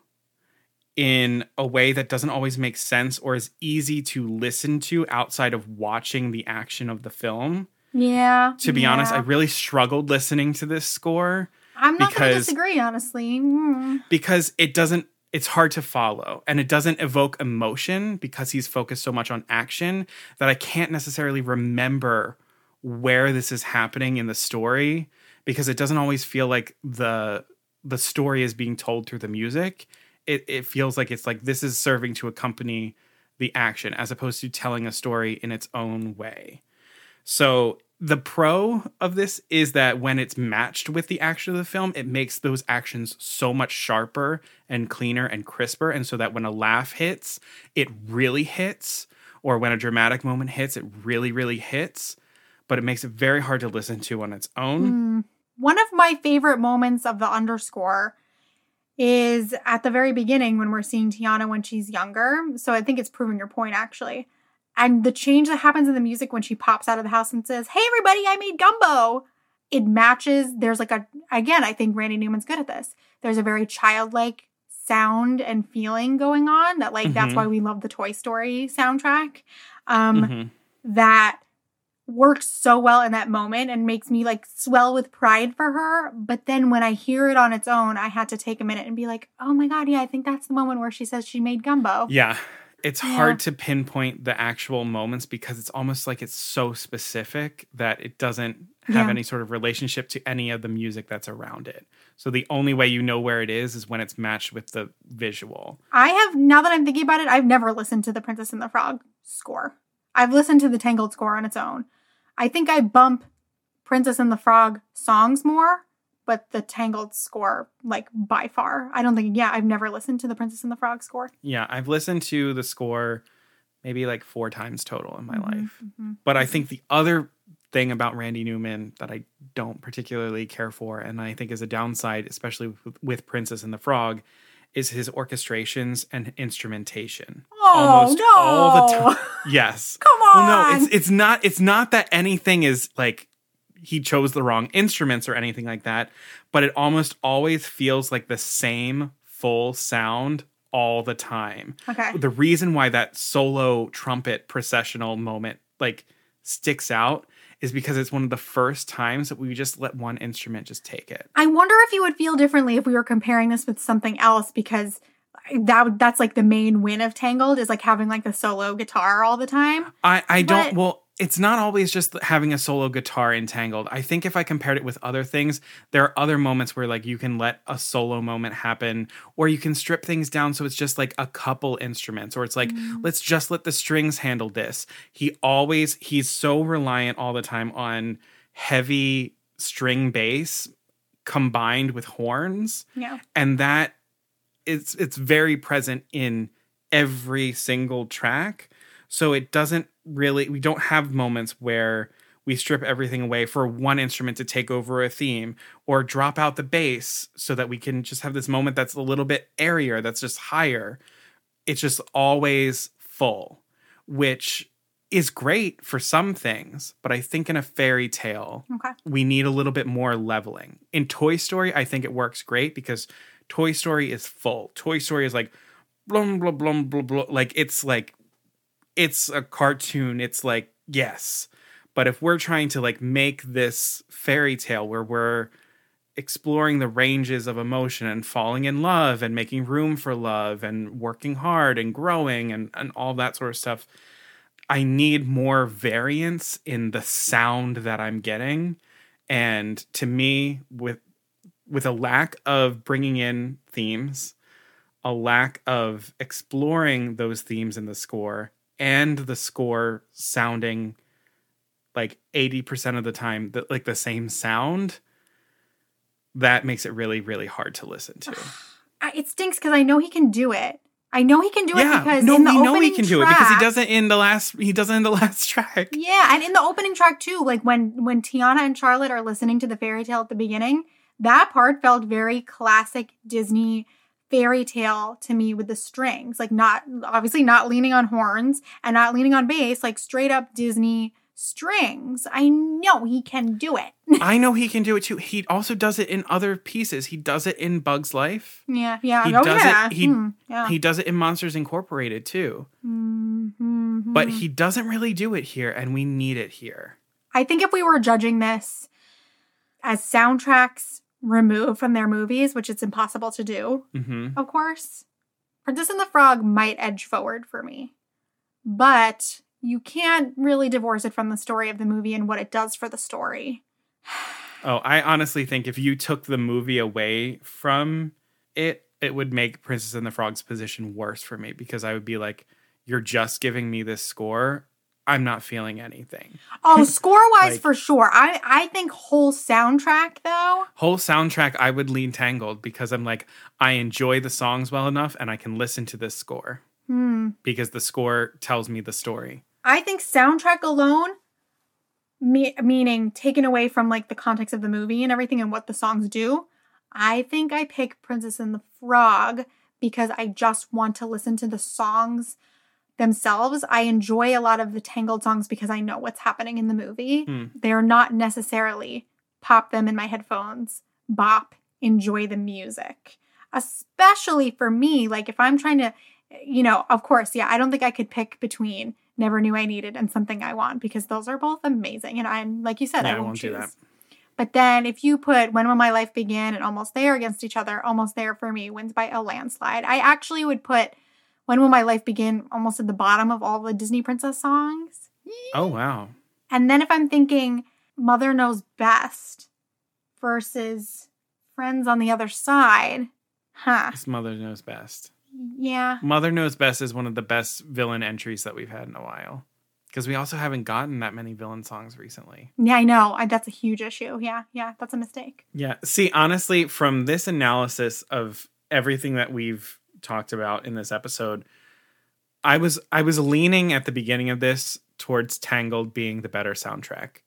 [SPEAKER 1] in a way that doesn't always make sense or is easy to listen to outside of watching the action of the film.
[SPEAKER 2] Yeah.
[SPEAKER 1] To be honest, I really struggled listening to this score.
[SPEAKER 2] I'm not going to disagree, honestly.
[SPEAKER 1] Because it's hard to follow, and it doesn't evoke emotion because he's focused so much on action that I can't necessarily remember where this is happening in the story, because it doesn't always feel like the the story is being told through the music, it feels like it's like this is serving to accompany the action as opposed to telling a story in its own way. So the pro of this is that when it's matched with the action of the film, it makes those actions so much sharper and cleaner and crisper. And so that when a laugh hits, it really hits. Or when a dramatic moment hits, it really, really hits. But it makes it very hard to listen to on its own.
[SPEAKER 2] One of my favorite moments of the underscore is at the very beginning when we're seeing Tiana when she's younger. So I think it's proving your point, actually. And the change that happens in the music when she pops out of the house and says, "Hey, everybody, I made gumbo." It matches. There's like again, I think Randy Newman's good at this. There's a very childlike sound and feeling going on that that's why we love the Toy Story soundtrack. That works so well in that moment and makes me swell with pride for her. But then when I hear it on its own, I had to take a minute and be like, oh my God, yeah, I think that's the moment where she says she made gumbo.
[SPEAKER 1] Yeah. It's hard to pinpoint the actual moments because it's almost like it's so specific that it doesn't have any sort of relationship to any of the music that's around it. So the only way you know where it is when it's matched with the visual.
[SPEAKER 2] Now that I'm thinking about it, I've never listened to the Princess and the Frog score. I've listened to the Tangled score on its own. I think I bump Princess and the Frog songs more, but the Tangled score, by far. I don't think, I've never listened to the Princess and the Frog score.
[SPEAKER 1] Yeah, I've listened to the score maybe 4 times total in my life. But I think the other thing about Randy Newman that I don't particularly care for, and I think is a downside, especially with Princess and the Frog, is his orchestrations and instrumentation.
[SPEAKER 2] Oh, no.
[SPEAKER 1] All the time. Yes.
[SPEAKER 2] Come on.
[SPEAKER 1] Well, no, it's not that anything is he chose the wrong instruments or anything like that, but it almost always feels like the same full sound all the time.
[SPEAKER 2] Okay.
[SPEAKER 1] The reason why that solo trumpet processional moment sticks out is because it's one of the first times that we just let one instrument just take it.
[SPEAKER 2] I wonder if you would feel differently if we were comparing this with something else, because that's the main win of Tangled is having the solo guitar all the time.
[SPEAKER 1] It's not always just having a solo guitar in Tangled. I think if I compared it with other things, there are other moments where you can let a solo moment happen, or you can strip things down so it's just a couple instruments, or it's let's just let the strings handle this. He's so reliant all the time on heavy string bass combined with horns.
[SPEAKER 2] Yeah.
[SPEAKER 1] And that it's very present in every single track. So it doesn't really, we don't have moments where we strip everything away for one instrument to take over a theme, or drop out the bass so that we can just have this moment that's a little bit airier, that's just higher. It's just always full, which is great for some things, but I think in a fairy tale, we need a little bit more leveling. In Toy Story, I think it works great because Toy Story is full. Toy Story is blum, blum, blum, blum, blum. It's a cartoon. It's yes. But if we're trying to make this fairy tale where we're exploring the ranges of emotion and falling in love and making room for love and working hard and growing and all that sort of stuff, I need more variance in the sound that I'm getting. And to me, with a lack of bringing in themes, a lack of exploring those themes in the score, and the score sounding 80% of the time the same sound, that makes it really, really hard to listen to.
[SPEAKER 2] It stinks because I know he can do it. I know he can do it because
[SPEAKER 1] we know he
[SPEAKER 2] can
[SPEAKER 1] do it because he does it in the last track.
[SPEAKER 2] Yeah, and in the opening track too, when Tiana and Charlotte are listening to the fairy tale at the beginning, that part felt very classic Disney fairy tale to me with the strings, not leaning on horns and not leaning on bass, straight up Disney strings. I know he can do it.
[SPEAKER 1] I know he can do it too. He also does it in other pieces. He does it in Bug's Life.
[SPEAKER 2] Yeah.
[SPEAKER 1] He does it in Monsters Incorporated too.
[SPEAKER 2] Mm-hmm.
[SPEAKER 1] But he doesn't really do it here, and we need it here.
[SPEAKER 2] I think if we were judging this as soundtracks removed from their movies, which it's impossible to do, of course, Princess and the Frog might edge forward for me. But you can't really divorce it from the story of the movie and what it does for the story.
[SPEAKER 1] Oh, I honestly think if you took the movie away from it, it would make Princess and the Frog's position worse for me because I would be like, you're just giving me this score. I'm not feeling anything.
[SPEAKER 2] Oh, score-wise,
[SPEAKER 1] Like-
[SPEAKER 2] for sure. I think whole soundtrack, though.
[SPEAKER 1] Whole soundtrack, I would lean Tangled because I'm like, I enjoy the songs well enough and I can listen to this score because the score tells me the story.
[SPEAKER 2] I think soundtrack alone, meaning taken away from like the context of the movie and everything and what the songs do, I think I pick Princess and the Frog because I just want to listen to the songs themselves. I enjoy a lot of the Tangled songs because I know what's happening in the movie. They're not necessarily pop them in my headphones, bop, enjoy the music. Especially for me, like if I'm trying to, of course, yeah, I don't think I could pick between Never Knew I Needed and Something I Want because those are both amazing. And I'm, like you said,
[SPEAKER 1] Yeah,
[SPEAKER 2] I won't
[SPEAKER 1] do
[SPEAKER 2] choose.
[SPEAKER 1] that.
[SPEAKER 2] But then if you put When Will My Life Begin and Almost There against each other, Almost There for me wins by a landslide. I actually would put When Will My Life Begin almost at the bottom of all the Disney princess songs.
[SPEAKER 1] Oh, wow.
[SPEAKER 2] And then if I'm thinking Mother Knows Best versus Friends on the Other Side,
[SPEAKER 1] This Mother Knows Best.
[SPEAKER 2] yeah.
[SPEAKER 1] Mother Knows Best is one of the best villain entries that we've had in a while. Because we also haven't gotten that many villain songs recently.
[SPEAKER 2] Yeah, I know. That's a huge issue. Yeah, that's a mistake.
[SPEAKER 1] Yeah. See, honestly, from this analysis of everything that we've talked about in this episode, I was leaning at the beginning of this towards Tangled being the better soundtrack.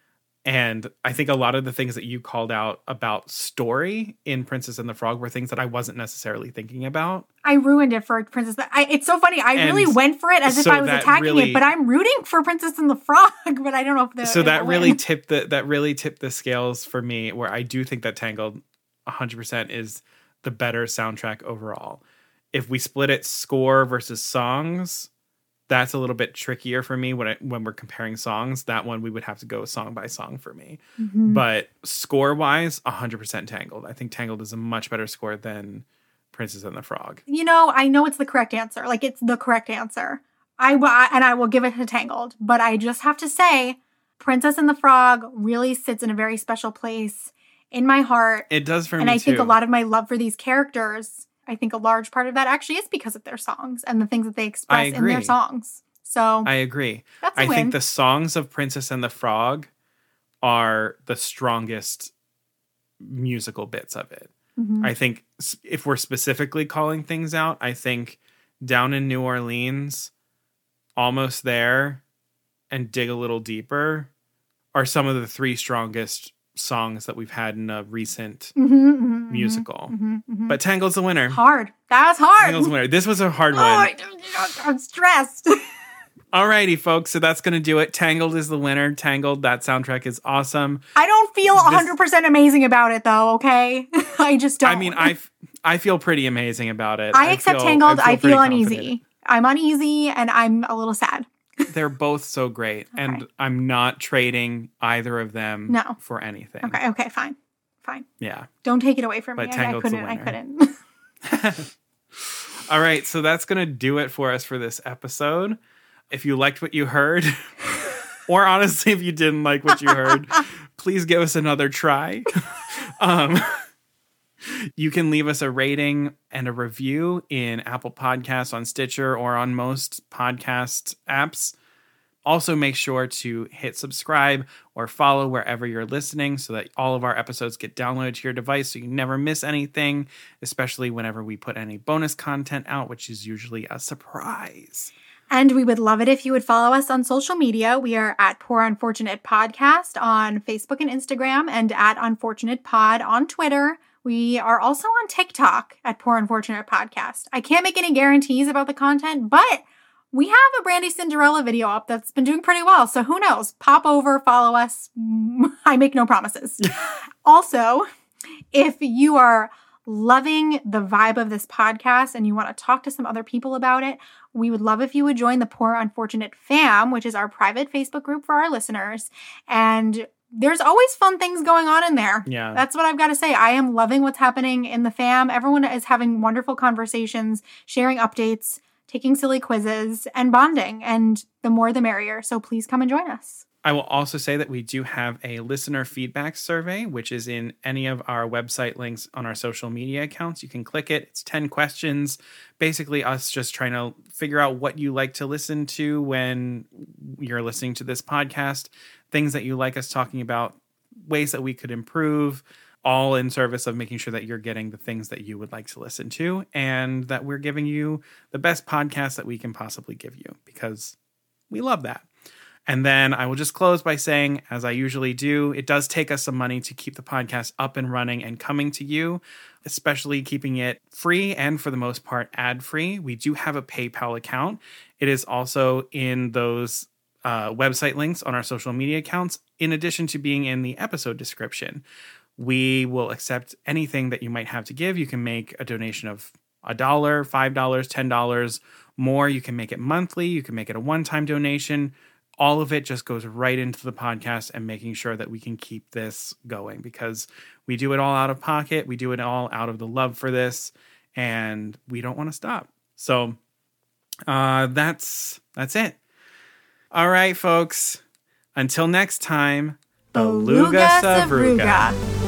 [SPEAKER 1] And I think a lot of the things that you called out about story in Princess and the Frog were things that I wasn't necessarily thinking about.
[SPEAKER 2] I ruined it for Princess. It's so funny. I really
[SPEAKER 1] And
[SPEAKER 2] went for it as if
[SPEAKER 1] so
[SPEAKER 2] I was
[SPEAKER 1] that
[SPEAKER 2] attacking
[SPEAKER 1] really-
[SPEAKER 2] it, but I'm rooting for Princess and the Frog. But I don't know if
[SPEAKER 1] So
[SPEAKER 2] it'll
[SPEAKER 1] that really
[SPEAKER 2] win.
[SPEAKER 1] tipped the scales for me, where I do think that Tangled 100% is the better soundtrack overall. If we split it score versus songs, that's a little bit trickier for me when we're comparing songs. That one we would have to go song by song for me. But score wise, 100% Tangled. I think Tangled is a much better score than Princess and the Frog.
[SPEAKER 2] I know it's the correct answer. Like, it's the correct answer. I will give it to Tangled. But I just have to say, Princess and the Frog really sits in a very special place in my heart.
[SPEAKER 1] It does for me
[SPEAKER 2] And I think
[SPEAKER 1] too.
[SPEAKER 2] a lot of my love for these characters, I think a large part of that actually is because of their songs and the things that they express in their
[SPEAKER 1] agree.
[SPEAKER 2] songs. So
[SPEAKER 1] I agree.
[SPEAKER 2] that's a
[SPEAKER 1] I
[SPEAKER 2] win.
[SPEAKER 1] think the songs of Princess and the Frog are the strongest musical bits of it.
[SPEAKER 2] Mhm.
[SPEAKER 1] I think if we're specifically calling things out, I think Down in New Orleans, Almost There, and Dig a Little Deeper are some of the three strongest songs that we've had in a recent musical. But Tangled's the winner.
[SPEAKER 2] Hard. That was hard.
[SPEAKER 1] Tangled's the winner. This was a hard
[SPEAKER 2] Oh,
[SPEAKER 1] one.
[SPEAKER 2] I'm stressed.
[SPEAKER 1] Alrighty, folks. So that's going to do it. Tangled is the winner. Tangled, that soundtrack is awesome.
[SPEAKER 2] I don't feel 100% amazing about it, though, okay? I just don't.
[SPEAKER 1] I mean, I feel pretty amazing about it.
[SPEAKER 2] I accept
[SPEAKER 1] feel-
[SPEAKER 2] Tangled. I
[SPEAKER 1] pretty
[SPEAKER 2] feel
[SPEAKER 1] confident.
[SPEAKER 2] uneasy. I'm uneasy, and I'm a little sad.
[SPEAKER 1] They're both so great, and I'm not trading either of them
[SPEAKER 2] No.
[SPEAKER 1] for anything.
[SPEAKER 2] Okay, fine.
[SPEAKER 1] Yeah.
[SPEAKER 2] Don't take it away from me.
[SPEAKER 1] But
[SPEAKER 2] I
[SPEAKER 1] Tangled's the
[SPEAKER 2] couldn't.
[SPEAKER 1] All right, so that's going to do it for us for this episode. If you liked what you heard, or honestly, if you didn't like what you heard, please give us another try. You can leave us a rating and a review in Apple Podcasts, on Stitcher, or on most podcast apps. Also, make sure to hit subscribe or follow wherever you're listening so that all of our episodes get downloaded to your device so you never miss anything, especially whenever we put any bonus content out, which is usually a surprise.
[SPEAKER 2] And we would love it if you would follow us on social media. We are at Poor Unfortunate Podcast on Facebook and Instagram, and at Unfortunate Pod on Twitter. We are also on TikTok at Poor Unfortunate Podcast. I can't make any guarantees about the content, but we have a Brandy Cinderella video up that's been doing pretty well. So who knows? Pop over, follow us. I make no promises. Also, if you are loving the vibe of this podcast and you want to talk to some other people about it, we would love if you would join the Poor Unfortunate Fam, which is our private Facebook group for our listeners. And there's always fun things going on in there.
[SPEAKER 1] Yeah.
[SPEAKER 2] That's what I've got to say. I am loving what's happening in the fam. Everyone is having wonderful conversations, sharing updates, taking silly quizzes, and bonding. And the more the merrier. So please come and join us.
[SPEAKER 1] I will also say that we do have a listener feedback survey, which is in any of our website links on our social media accounts. You can click it. It's 10 questions. Basically, us just trying to figure out what you like to listen to when you're listening to this podcast, things that you like us talking about, ways that we could improve, all in service of making sure that you're getting the things that you would like to listen to and that we're giving you the best podcast that we can possibly give you, because we love that. And then I will just close by saying, as I usually do, it does take us some money to keep the podcast up and running and coming to you, especially keeping it free and for the most part ad-free. We do have a PayPal account. It is also in those website links on our social media accounts, in addition to being in the episode description. We will accept anything that you might have to give. You can make a donation of $1, $5, $10 more. You can make it monthly. You can make it a one-time donation. All of it just goes right into the podcast and making sure that we can keep this going, because we do it all out of pocket. We do it all out of the love for this, and we don't want to stop. So that's it. All right, folks. Until next time, Beluga Savruga.